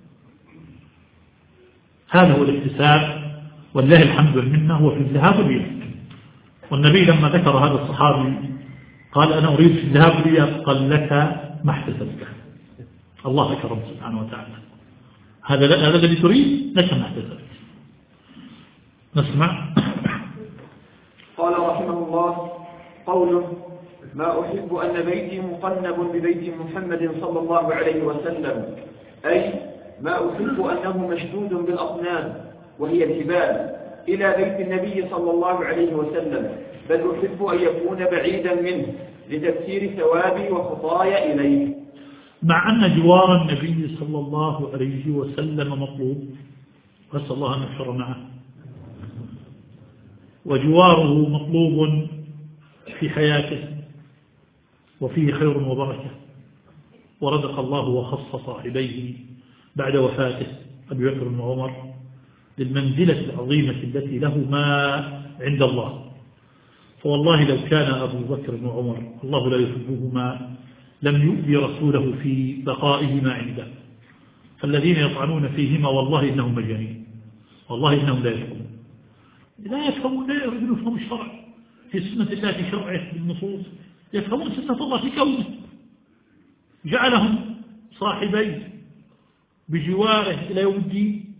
هذا هو الاحتساب، والله الحمد والمنة هو في الذهاب والإياب. والنبي لما ذكر هذا الصحابي قال: أنا أريد في الذهاب والإياب، قال: لك ما احتسبت. الله أكرم سبحانه وتعالى. هذا الذي تريد، لك ما احتسبت. نسمع. قال رحمه الله: قوله: ما أحب أن بيتي مقنب ببيت محمد صلى الله عليه وسلم، أي ما أحب أنه مشدود بالأصنام وهي الجبال إلى بيت النبي صلى الله عليه وسلم، بل أحب أن يكون بعيدا منه لتكثير ثوابي وخطايا إليه. مع أن جوار النبي صلى الله عليه وسلم مطلوب، نسأل الله أن يحشر معه، وجواره مطلوب في حياته وفيه خير وبركة، ورزق الله وخص صاحبيه بعد وفاته أبي بكر وعمر للمنزلة العظيمة التي لهما عند الله. فوالله لو كان أبو بكر وعمر الله لا يحبهما لم يؤذي رسوله في بقائهما عنده. فالذين يطعنون فيهما والله إنهم مجانين، والله إنهم لا يفهمون، لا يفهمون، لا يريدون يفهموا الشرع في سنة الله في شرعه بالنصوص، يفهمون سنة الله في كونه، جعلهم صاحبين بجواره إلى يوم الدين.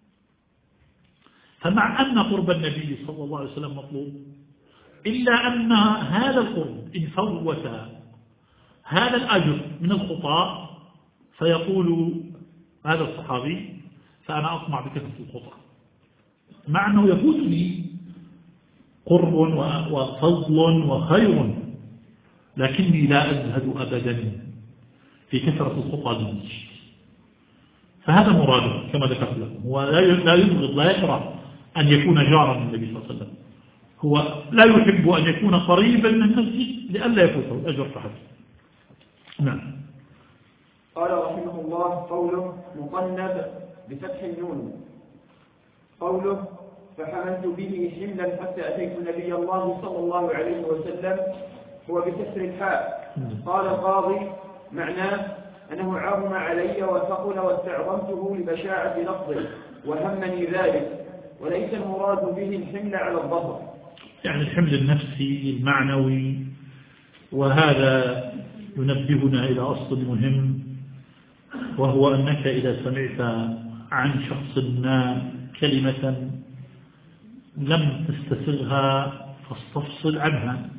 فمع أن قرب النبي صلى الله عليه وسلم مطلوب، إلا أن هذا القرب إن فوت هذا الأجر من الخطأ فيقول هذا الصحابي فأنا أطمع بكثرة الخطأ، مع أنه يفوتني قرب وفضل وخير، لكني لا أزهد أبدا في كثرة الخطأ منه. فهذا مراده كما ذكرت لكم، هو لا يبغض لا يكره أن يكون جارا من النبي صلى الله عليه وسلم، هو لا يحب أن يكون قريبا من المسجد لئلا يفوته الأجر فحسب. نعم. قال رحمه الله: قوله مقنب بفتح النون. قوله فحملت به حملا حتى أتيت نبي الله صلى الله عليه وسلم هو بكسر الحاء. قال القاضي معناه أنه عظم علي وثقل واستعظمته لبشاعة لفظه وهمني ذلك، وليس المراد به الحمل على الظهر، يعني الحمل النفسي المعنوي. وهذا ينبهنا إلى أصل مهم، وهو أنك إذا سمعت عن شخص ما كلمة لم تستسغها فاستفصل عنها،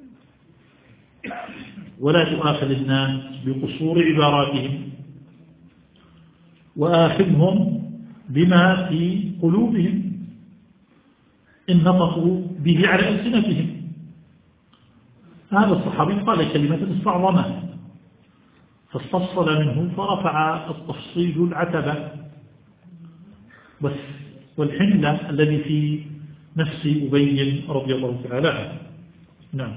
ولا تؤاخذ الناس بقصور عباراتهم، وآخذهم بما في قلوبهم إن نطقوا به على ألسنتهم. هذا الصحابي قال كلمة استعظمها فاستفصل منه فرفع التفصيل العتبة بس، والحملة الذي في نفس أبي رضي الله تعالى عنه. نعم.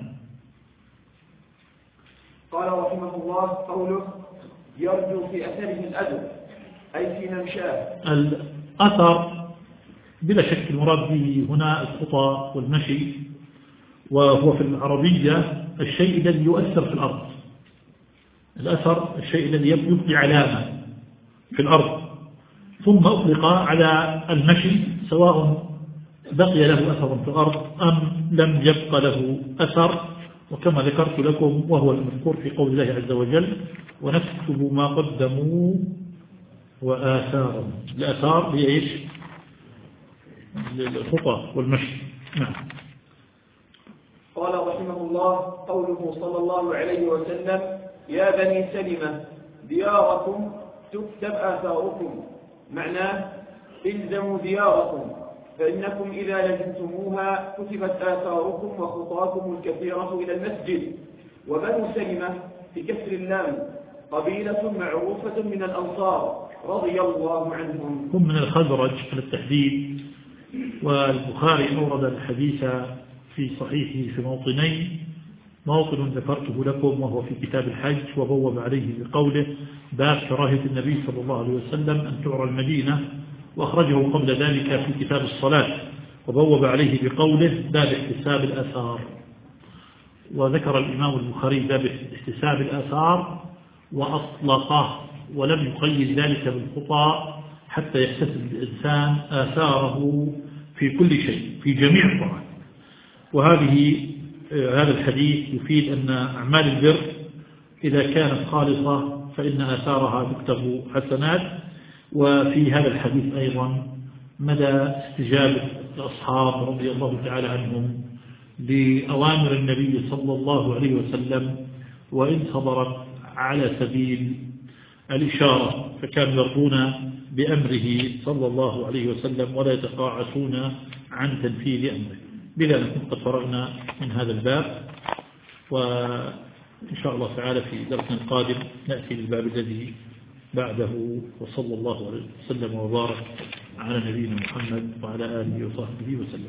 قال رحمه الله: قوله يرجو في أثره الأدب أي في ممشاه. الأثر بلا شك المراد به هنا الخطى والمشي، وهو في العربية الشيء الذي يؤثر في الأرض. الأثر الشيء الذي يبقي علامة في الأرض ثم أطلق على المشي، سواء بقي له أثر في الأرض أم لم يبق له أثر. وكما ذكرت لكم وهو المذكور في قول الله عز وجل: ونكتب ما قدموا وآثارهم. الآثار هي إيش؟ الخطى والمشي. نعم. قال رحمه الله: قوله صلى الله عليه وسلم: يا بني سلمة دياركم تكتب آثاركم، معناه الزموا دياركم فإنكم إذا لزمتموها كتبت آثاركم وخطاكم الكثيرة إلى المسجد. وبنو سلمة بكسر اللام قبيلة معروفة من الأنصار رضي الله عنهم، هم من الخزرج على التحديد. والبخاري أورد الحديث في صحيحه في موطنين: موطن ذكرته لكم وهو في كتاب الحج وبوب عليه بقوله: باب كراهية النبي صلى الله عليه وسلم أن تعرى المدينة، وأخرجه قبل ذلك في كتاب الصلاة وبوب عليه بقوله: باب احتساب الآثار. وذكر الإمام البخاري باب احتساب الآثار وأطلقه ولم يقيد ذلك بالخطى حتى يحتسب الإنسان آثاره في كل شيء في جميع الطاعات. هذا الحديث يفيد أن أعمال البر إذا كانت خالصة فإن آثارها تكتب حسنات. وفي هذا الحديث أيضا مدى استجابة الأصحاب رضي الله تعالى عنهم لأوامر النبي صلى الله عليه وسلم، وإن صدرت على سبيل الإشارة فكانوا يرضون بأمره صلى الله عليه وسلم ولا يتقاعسون عن تنفيذ أمره. بذا نكون قد فرغنا من هذا الباب، وإن شاء الله تعالى في درسنا القادم نأتي للباب الذي بعده. وصلى الله عليه وسلم وبارك على نبينا محمد وعلى آله وصحبه وسلم.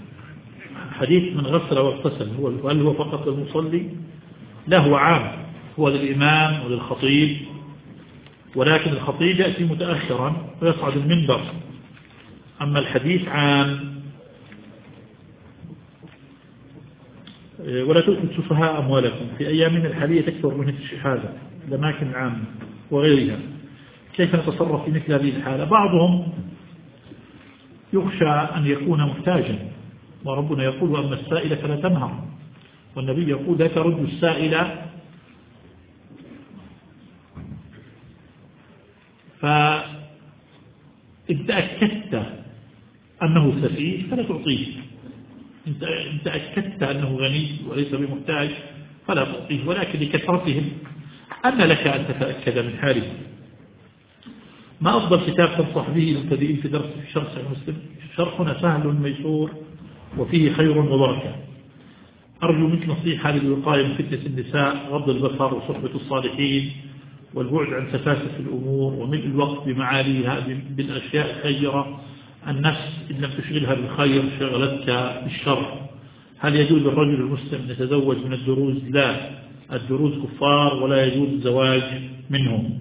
حديث من غسل واغتسل، هل هو فقط المصلي؟ لا، هو عام هو للإمام وللخطيب، ولكن الخطيب يأتي متأخرا ويصعد المنبر. أما الحديث عام. ولا تؤتوا السفهاء أموالكم، في أيامنا الحالية تكثر من الشهادة الأماكن العامة وغيرها. كيف نتصرف في مثل هذه الحالة؟ بعضهم يخشى أن يكون محتاجا، وربنا يقول وأما السائل فلا تنهر، والنبي يقول لا ترد السائل، فإذا أكدت أنه سفيه فلا تعطيه، إنت أكدت أنه غني وليس بمحتاج فلا تعطيه، ولكن لكثرتهم أن لك أن تتأكد من حاله. ما أفضل كتاب تنصح به للمبتدئين في درس في شرح مسلم؟ شرحنا سهل ميسور وفيه خير وبركة. أرجو منك نصيحة للوقاية من فتنة النساء، غض البصر وصحبة الصالحين، والبعد عن سفاسف الأمور، وملء الوقت بمعاليها بالأشياء الخيرة. النفس إن لم تشغلها بالخير شغلتك بالشر. هل يجوز للرجل المسلم أن يتزوج من الدروز؟ لا، الدروز كفار ولا يجوز الزواج منهم.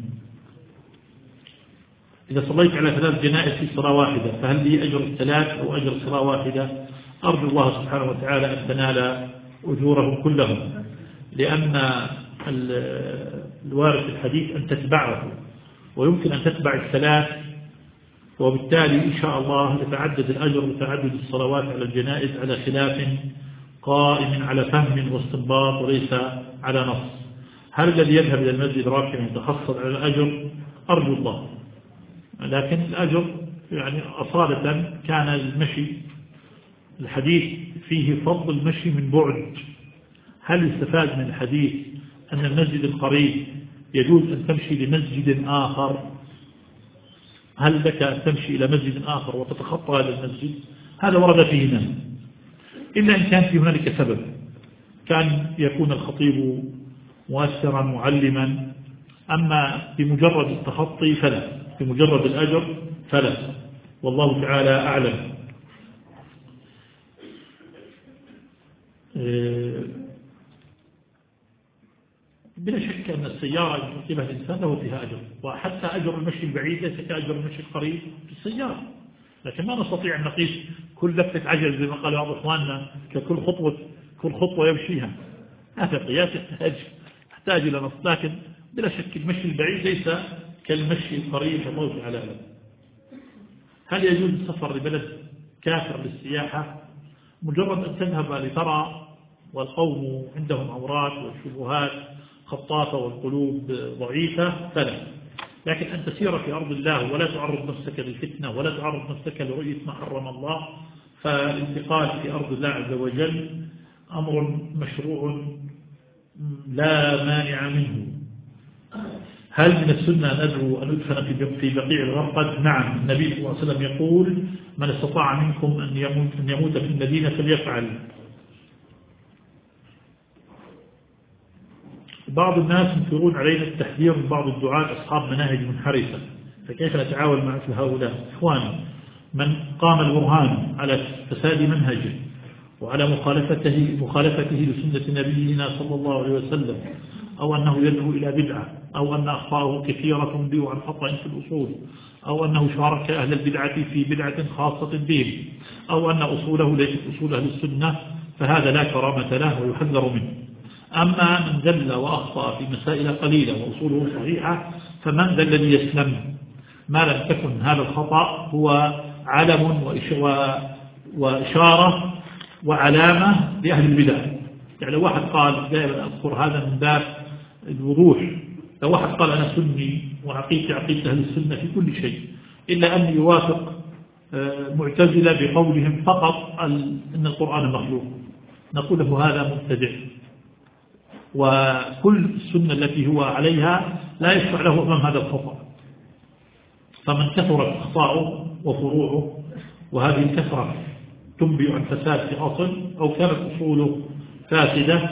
إذا صليت على 3 جنائز في صلاة واحدة فهل لي أجر الثلاث أو أجر صلاة واحدة؟ أرجو الله سبحانه وتعالى أن تنال أجورهم كلهم، لأن الوارد في الحديث أن تتبعه، ويمكن أن تتبع الثلاث، وبالتالي إن شاء الله يتعدد الأجر وتعدد الصلوات على الجنائز على خلاف قائم على فهم واستنباط وليس على نص. هل الذي يذهب إلى المسجد راكبا يتحصل على الأجر؟ أرجو الله، لكن الأجر يعني أصالة كان المشي، الحديث فيه فضل المشي من بعد. هل يستفاد من الحديث أن المسجد القريب يجوز أن تمشي لمسجد آخر؟ هل لك أن تمشي إلى مسجد آخر وتتخطى هذا المسجد؟ هذا ورد فيه نهي، إلا إن كان في هنالك سبب، كان يكون الخطيب مؤثرا معلما. أما بمجرد التخطي فلا، بمجرد الأجر فلا، والله تعالى أعلم. بلا شك أن السيارة يركبها الإنسان له فيها أجر، وحتى أجر المشي البعيد ليس كأجر المشي القريب في السيارة. لكن ما نستطيع أن نقيس كل لفة عجل زي ما قال بعض إخواننا كل خطوة يمشيها. هذا قياس يحتاج إلى نص، لكن بلا شك المشي البعيد ليس كالمشي القريب، والله تعالى أعلم. هل يجوز السفر لبلد كافر للسياحة؟ مجرد أن تذهب لترى والقوم عندهم عورات والشبهات خطافة والقلوب ضعيفة فلا، لكن أن تسير في أرض الله ولا تعرض نفسك للفتنة ولا تعرض نفسك لرؤية ما حرم الله، فالانتقال في أرض الله عز وجل أمر مشروع لا مانع منه. هل من السنة أن أدفن في بقيع الغرقد؟ نعم، النبي صلى الله عليه وسلم يقول من استطاع منكم أن يموت في المدينة فليفعل. بعض الناس ينكرون علينا التحذير من بعض الدعاة أصحاب مناهج منحرفة، فكيف نتعاون مع هؤلاء؟ إخواني، من قام البرهان على فساد منهجه وعلى مخالفته لسنة نبينا صلى الله عليه وسلم، أو أنه يدعو إلى بدعة، أو أن أخطاءه كثيرة تنبئ عن خطأ في الأصول، أو أنه شارك أهل البدعة في بدعة خاصة بهم، أو أن أصوله ليست أصول أهل السنة، فهذا لا كرامة له ويحذر منه. أما من ذل وأخطأ في مسائل قليلة وأصوله صحيحة فمن ذا الذي يسلم ما لم تكن هذا الخطأ هو علم وإشارة وعلامة لأهل البدع. يعني لو واحد قال دائما أذكر هذا من باب الوضوح، لو واحد قال أنا سني وعقيدتي عقيدة أهل السنة في كل شيء إلا أن يوافق معتزلة بقولهم فقط أن القرآن مخلوق، نقول له هذا مبتدع، وكل السنة التي هو عليها لا يشفع له أمام هذا الخطأ. فمن كثرت أخطاؤه وفروعه، وهذه الكثرة تنبئ عن فساد في أصل، أو كانت أصوله فاسدة،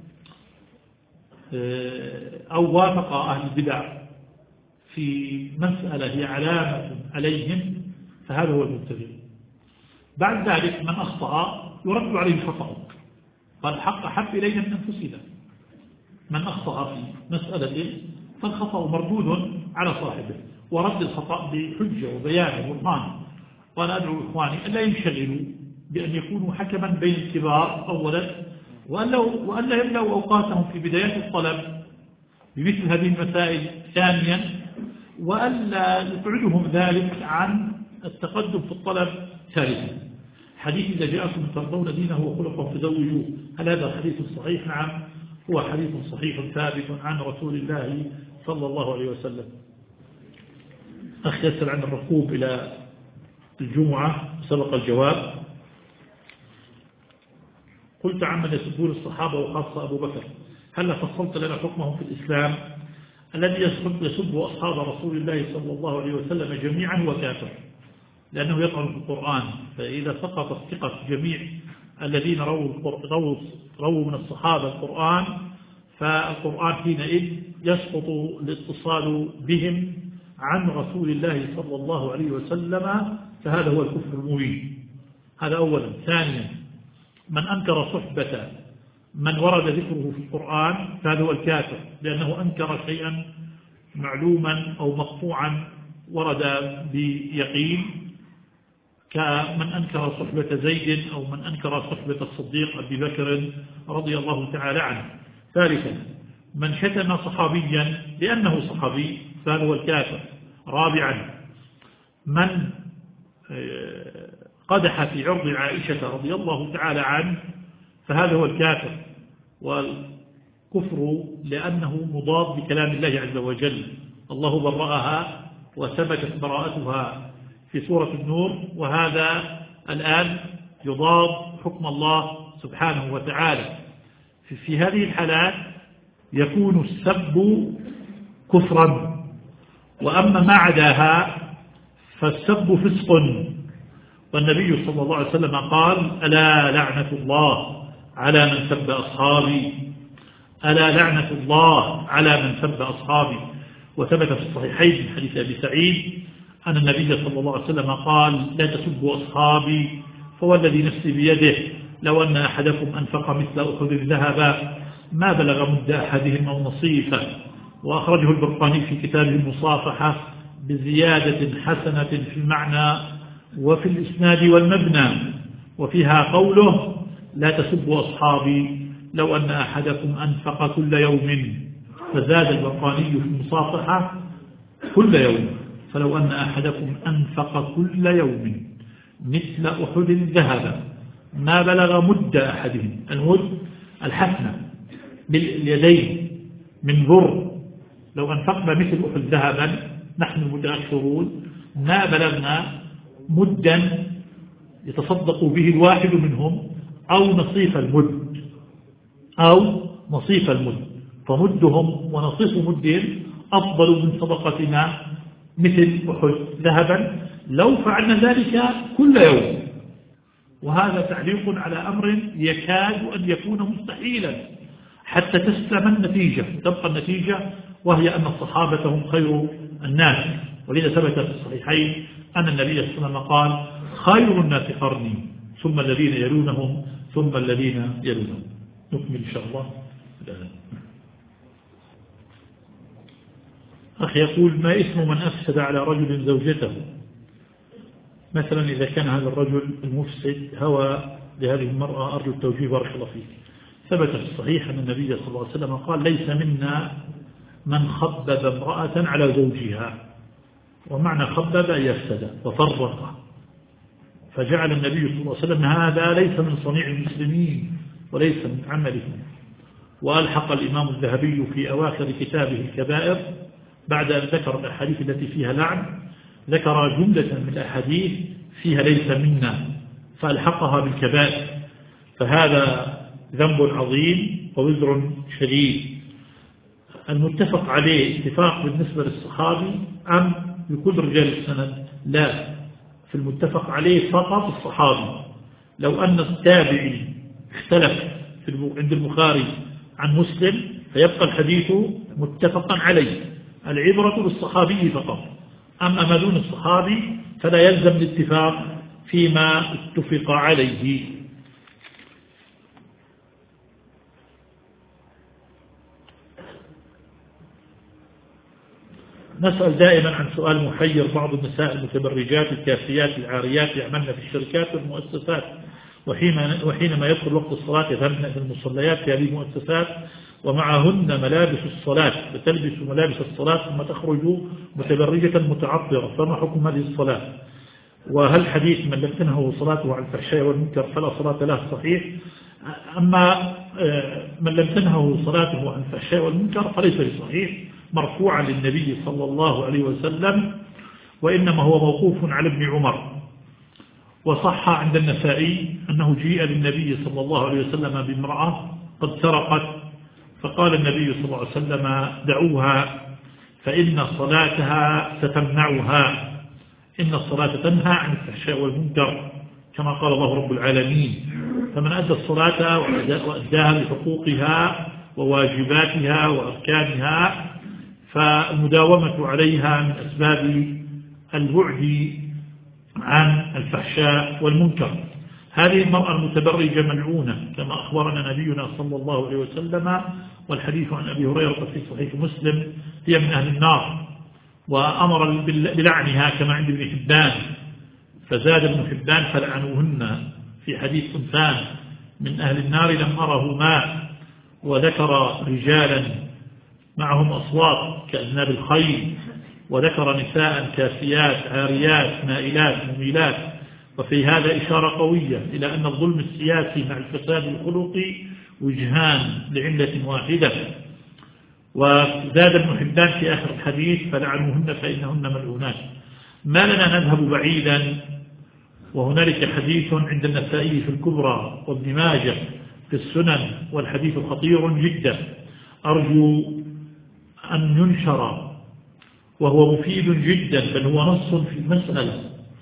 أو وافق أهل البدع في مسألة هي علامة عليهم، فهذا هو المبتدع. بعد ذلك من أخطأ يرد عليه خطأه، فالحق أحب إلينا من أنفسنا، من أخطأ في مسألة فالخطأ مردود على صاحبه، ورد الخطأ بحجة وبيان وبرهان. وأنا أدعو إخواني ألا ينشغلوا بأن يكونوا حكما بين الكبار أولا، وألا يملأوا أوقاتهم في بدايات الطلب بمثل هذه المسائل ثانيا، وألا يبعدهم ذلك عن التقدم في الطلب ثالثا. حديث إذا جاءكم ترضون دينه وخلقه فزوجوه، هل هذا حديث صحيح؟ نعم، هو حديث صحيح ثابت عن رسول الله صلى الله عليه وسلم. أخي يسأل عن الركوب إلى الجمعة، سبق الجواب. قلت عمن يسبون الصحابة وخاصة أبو بكر، هل فصلت لنا حكمهم في الإسلام؟ الذي يسب أصحاب رسول الله صلى الله عليه وسلم جميعا هو كافر، لأنه يطعن في القرآن. فإذا سقطت ثقة جميع الذين رووا من الصحابة القرآن، فالقرآن حينئذ يسقط الاتصال بهم عن رسول الله صلى الله عليه وسلم، فهذا هو الكفر المبين. هذا أولا. ثانيا، من أنكر صحبة من ورد ذكره في القرآن فهذا هو الكافر، لأنه أنكر شيئا معلوما أو مقطوعا ورد بيقين، كمن أنكر صحبة زيد أو من أنكر صحبة الصديق أبي بكر رضي الله تعالى عنه. ثالثا، من شتم صحابيا لأنه صحابي فهذا هو الكافر. رابعا، من قدح في عرض عائشة رضي الله تعالى عنه فهذا هو الكافر، والكفر لأنه مضاد بكلام الله عز وجل. الله برأها وثبتت براءتها في سورة النور، وهذا الآن يضاد حكم الله سبحانه وتعالى. في هذه الحالات يكون السب كفرا، وأما ما عداها فالسب فسق. والنبي صلى الله عليه وسلم قال: ألا لعنة الله على من سب أصحابي، ألا لعنة الله على من سب أصحابي. وثبت في الصحيحين من حديث أبي سعيد أن النبي صلى الله عليه وسلم قال: لا تسبوا أصحابي، فوالذي نفسي بيده لو أن أحدكم أنفق مثل أحد ذهبا ما بلغ مد أحدهم أو نصيفه. وأخرجه البرقاني في كتابه المصافحة بزيادة حسنة في المعنى وفي الإسناد والمبنى، وفيها قوله: لا تسبوا أصحابي لو أن أحدكم أنفق كل يوم، فزاد البرقاني في المصافحة كل يوم، فلو أن أحدكم أنفق كل يوم مثل أحد ذهبا ما بلغ مد أحدهم. المد الحسنة باليدين من ذر، لو أنفقنا مثل أحد ذهبا نحن المتأخرون ما بلغنا مدا يتصدق به الواحد منهم أو نصيف المد، فمدهم ونصيف مدهم أفضل من صدقتنا مثل أحد ذهبا لو فعلنا ذلك كل يوم. وهذا تعليق على أمر يكاد أن يكون مستحيلا حتى تسلم النتيجة، تبقى النتيجة وهي أن الصحابة هم خير الناس. ولذا ثبت في الصحيحين أن النبي صلى الله عليه وسلم قال: خير الناس قرني ثم الذين يلونهم ثم الذين يلونهم. نكمل إن شاء الله. أخي يقول: ما اسم من أفسد على رجل زوجته؟ مثلا إذا كان هذا الرجل المفسد هوى لهذه المرأة، أرجو التوجيه بارك الله فيك. ثبت في الصحيح أن النبي صلى الله عليه وسلم قال: ليس منا من خبب امرأة على زوجها. ومعنى خبب يفسد وفرق، فجعل النبي صلى الله عليه وسلم هذا ليس من صنيع المسلمين وليس من عملهم. وألحق الإمام الذهبي في أواخر كتابه الكبائر بعد أن ذكر الأحاديث التي فيها لعن، ذكر جملة من الأحاديث فيها ليس منا فألحقها بالكبائر، فهذا ذنب عظيم ووزر شديد. المتفق عليه اتفاق بالنسبة للصحابي أم لكل رجال السند؟ لا، في المتفق عليه فقط الصحابي. لو أن التابعي اختلف عند البخاري عن مسلم فيبقى الحديث متفقا عليه، العبرة بالصحابي فقط. أما ما دون الصحابي فلا يلزم الاتفاق فيما اتفق عليه. نسأل دائما عن سؤال محير بعض النساء المتبرجات الكاسيات العاريات يعملن في الشركات والمؤسسات، وحينما يدخل وقت الصلاة يذهبن إلى المصليات في هذه المؤسسات ومعهن ملابس الصلاة، فتلبس ملابس الصلاة ثم تخرج متبرجة متعطرة، فما حكم هذه الصلاة؟ وهل حديث من لم تنهه صلاته عن الفحشاء والمنكر فلا صلاة له صحيح؟ أما من لم تنهه صلاته عن الفحشاء والمنكر فليس بصحيح مرفوعا للنبي صلى الله عليه وسلم، وإنما هو موقوف على ابن عمر. وصح عند النسائي أنه جيء للنبي صلى الله عليه وسلم بامرأة قد سرقت، فقال النبي صلى الله عليه وسلم دعوها فإن صلاتها ستمنعها، إن الصلاة تنهى عن الفحشاء والمنكر كما قال الله رب العالمين. فمن أدى الصلاة وأداها بحقوقها وواجباتها وأركانها فالمداومة عليها من أسباب البعد عن الفحشاء والمنكر. هذه المرأة المتبرجة ملعونة كما أخبرنا نبينا صلى الله عليه وسلم، والحديث عن أبي هريرة في صحيح مسلم هي من أهل النار، وأمر بلعنها كما عند ابن حبان، فزاد ابن حبان فلعنوهن في حديث صنفان من أهل النار لم أره ماء، وذكر رجالا معهم أصوات كأذناب الخيل، وذكر نساء كاسيات عاريات مائلات مميلات. وفي هذا إشارة قوية إلى أن الظلم السياسي مع الفساد الخلقي وجهان لعلة واحدة. وزاد ابن حبان في آخر الحديث فلعنوهن فإنهن ملعونات. ما لنا نذهب بعيدا، وهنالك حديث عند النسائي في الكبرى وابن ماجه في السنن، والحديث خطير جدا أرجو أن ينشر، وهو مفيد جدا بل هو نص في المسألة.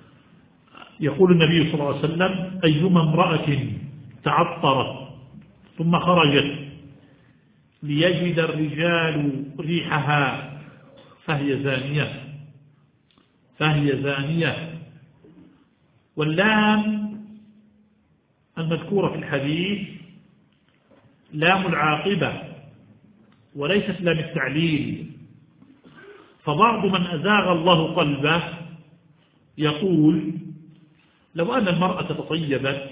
يقول النبي صلى الله عليه وسلم أيما امرأة تعطرت ثم خرجت ليجد الرجال ريحها فهي زانية، فهي زانية. واللام المذكورة في الحديث لام العاقبة وليست لام التعليل. فبعض من أزاغ الله قلبه يقول لو أن المرأة تطيبت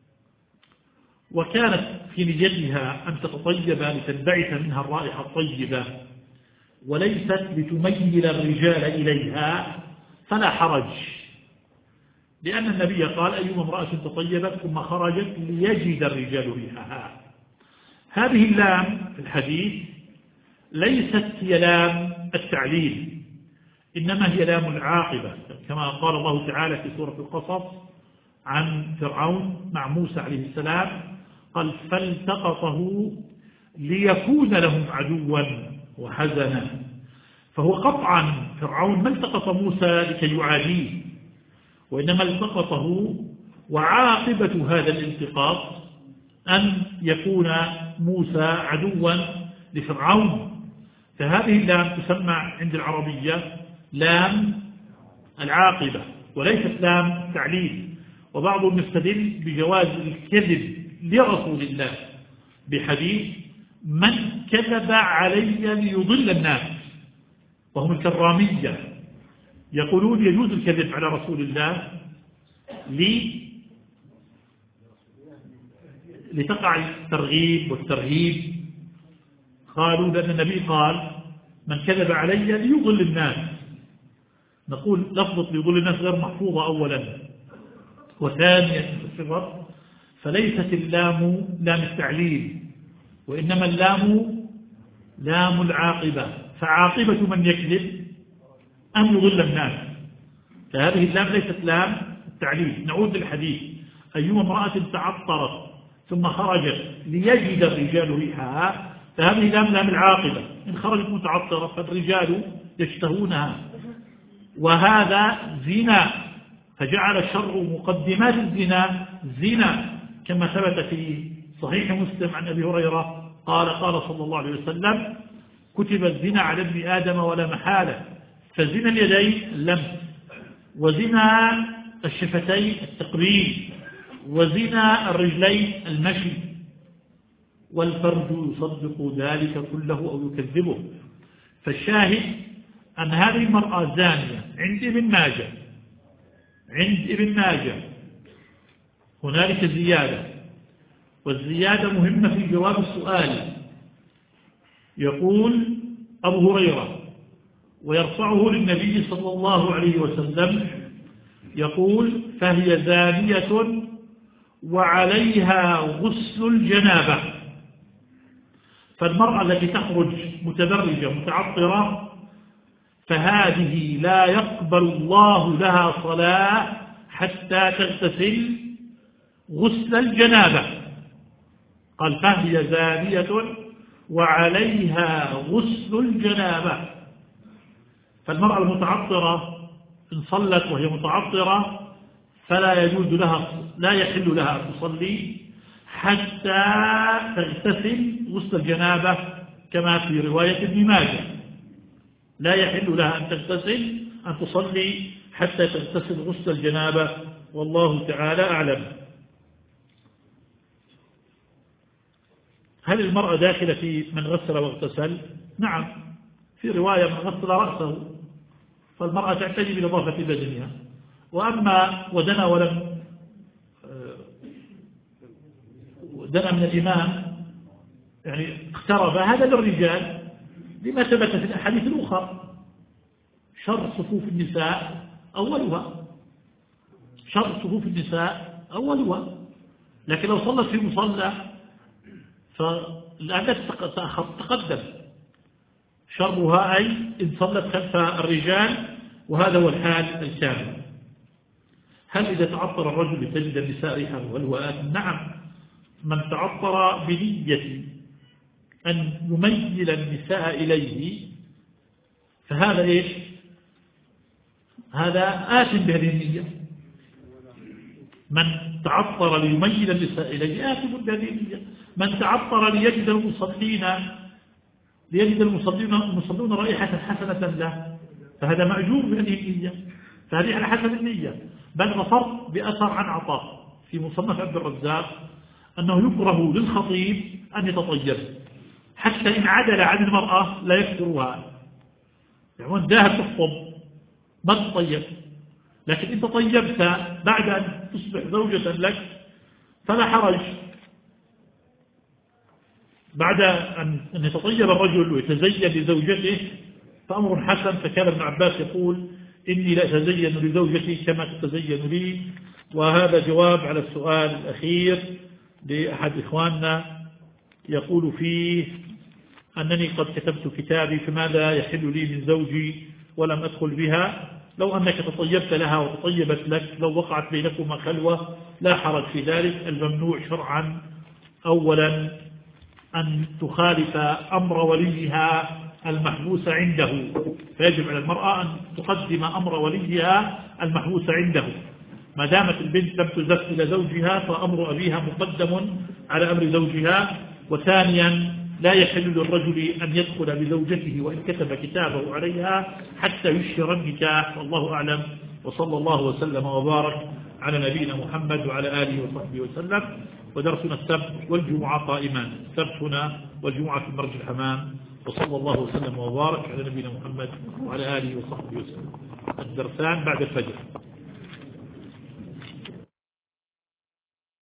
وكانت في نيتها أن تتطيب لتنبعث منها الرائحة الطيبة وليست لتميل الرجال إليها فلا حرج، لأن النبي قال أيما امرأة تطيبت ثم خرجت ليجد الرجال ريحها. هذه اللام في الحديث ليست هي لام التعليل، إنما هي لام العاقبة، كما قال الله تعالى في سورة القصص عن فرعون مع موسى عليه السلام قال فالتقطه ليكون لهم عدوا وحزنا. فهو قطعا فرعون ما التقط موسى لكي يعاديه، وإنما التقطه، وعاقبة هذا الالتقاط أن يكون موسى عدوا لفرعون. فهذه اللام تسمى عند العربية لام العاقبة وليست لام التعليل. وبعضهم يستدل بجواز الكذب لرسول الله بحديث من كذب علي ليضل الناس، وهم الكرامية يقولون يجوز الكذب على رسول الله لتقع الترغيب والترهيب. قالوا لأن النبي قال من كذب علي ليضل الناس، نقول لفظة ليضل الناس غير محفوظة أولا، وثانيا في الصفر فليست اللام لام التعليل، وإنما اللام لام العاقبة، فعاقبة من يكذب أن يضل الناس، فهذه اللام ليست لام التعليل. نعود للحديث أيما امرأة تعطرت ثم خرجت ليجد الرجال ريحها، فهذه لام العاقبة، إن خرجت متعطرة فالرجال يشتهونها، وهذا زنا، فجعل الشرع مقدمات الزنا زنا، كما ثبت في صحيح مسلم عن أبي هريرة قال قال صلى الله عليه وسلم كتب الزنا على ابن آدم ولا محالة، فزنا اليدين اللمس، وزنا الشفتين التقبيل، وزنا الرجلين المشي، والفرج يصدق ذلك كله أو يكذبه. فالشاهد أن هذه المرأة زانية عند ابن ماجه هنالك زيادة، والزيادة مهمة في جواب السؤال. يقول أبو هريرة ويرفعه للنبي صلى الله عليه وسلم، يقول: فهي زانية وعليها غسل الجنابة. فالمرأة التي تخرج متبرجة متعطرة فهذه لا يقبل الله لها صلاة حتى تغتسل غسل الجنابة. قال: فهي زانية وعليها غسل الجنابة. فالمرأة المتعطرة إن صلت وهي متعطرة فلا يجوز لها، لا يحل لها أن تصلي حتى تغتسل غسل الجنابة، كما في رواية ابن ماجه: لا يحل لها أن تغتسل أن تصلي حتى تغتسل غسل الجنابة، والله تعالى أعلم. هل المرأة داخلة في من غسل واغتسل؟ نعم، في رواية من غسل رأسه، فالمرأة تعتني بنظافة بدنها. وأما ودنا ولم دنا من الإمام يعني اقترب، هذا للرجال لما ثبت في الأحاديث الأخرى: شر صفوف النساء أولها، لكن لو صلت في مصلى فالآن تقدم شرها، أي إن صلت خلف الرجال، وهذا هو الحال الكامل. هل إذا تعطر الرجل لتجد النساء ريحه هل هو آثم؟ نعم، من تعطر بنية أن يميل النساء إليه فهذا إيش؟ هذا آثم بهذه النية. من تعطر ليميل النساء إليه آثم بهذه النية. من تعطر ليجد المصلون رائحة حسنة له فهذا مأجور بهذه النية، فهذه على حسب النية. بل نصرت بأثر عن عطاء في مصنف عبد الرزاق أنه يكره للخطيب أن يتطيب حتى إن عدل عن المرأة لا يكثرها، يعني ذاهب تخطب ما تطيب، لكن إن تطيبت بعد أن تصبح زوجة لك فلا حرج. بعد أن يتطيب الرجل ويتزين لزوجته فأمر حسن. فكان ابن عباس يقول: إني لا أتزين لزوجتي كما تتزين لي. وهذا جواب على السؤال الأخير لأحد إخواننا يقول فيه أنني قد كتبت كتابي فماذا يحل لي من زوجي ولم أدخل بها. لو أنك تطيبت لها وتطيبت لك، لو وقعت بينكما خلوة لا حرج في ذلك. الممنوع شرعا أولا أن تخالف أمر وليها المحبوس عنده، فيجب على المرأة أن تقدم أمر وليها المحبوس عنده. ما دامت البنت لم تزف إلى زوجها فأمر أبيها مقدم على أمر زوجها. وثانيا لا يحل للرجل أن يدخل بزوجته وإن كتب كتابه عليها حتى يشهر النكاح، والله أعلم. وصلى الله وسلم وبارك على نبينا محمد وعلى آله وصحبه وسلم. ودرسنا السبت والجمعة قائمان، سبتنا والجمعة في مرج الحمام. وصلى الله وسلم وبارك على نبينا محمد وعلى آله وصحبه وسلم. الدرسان بعد الفجر.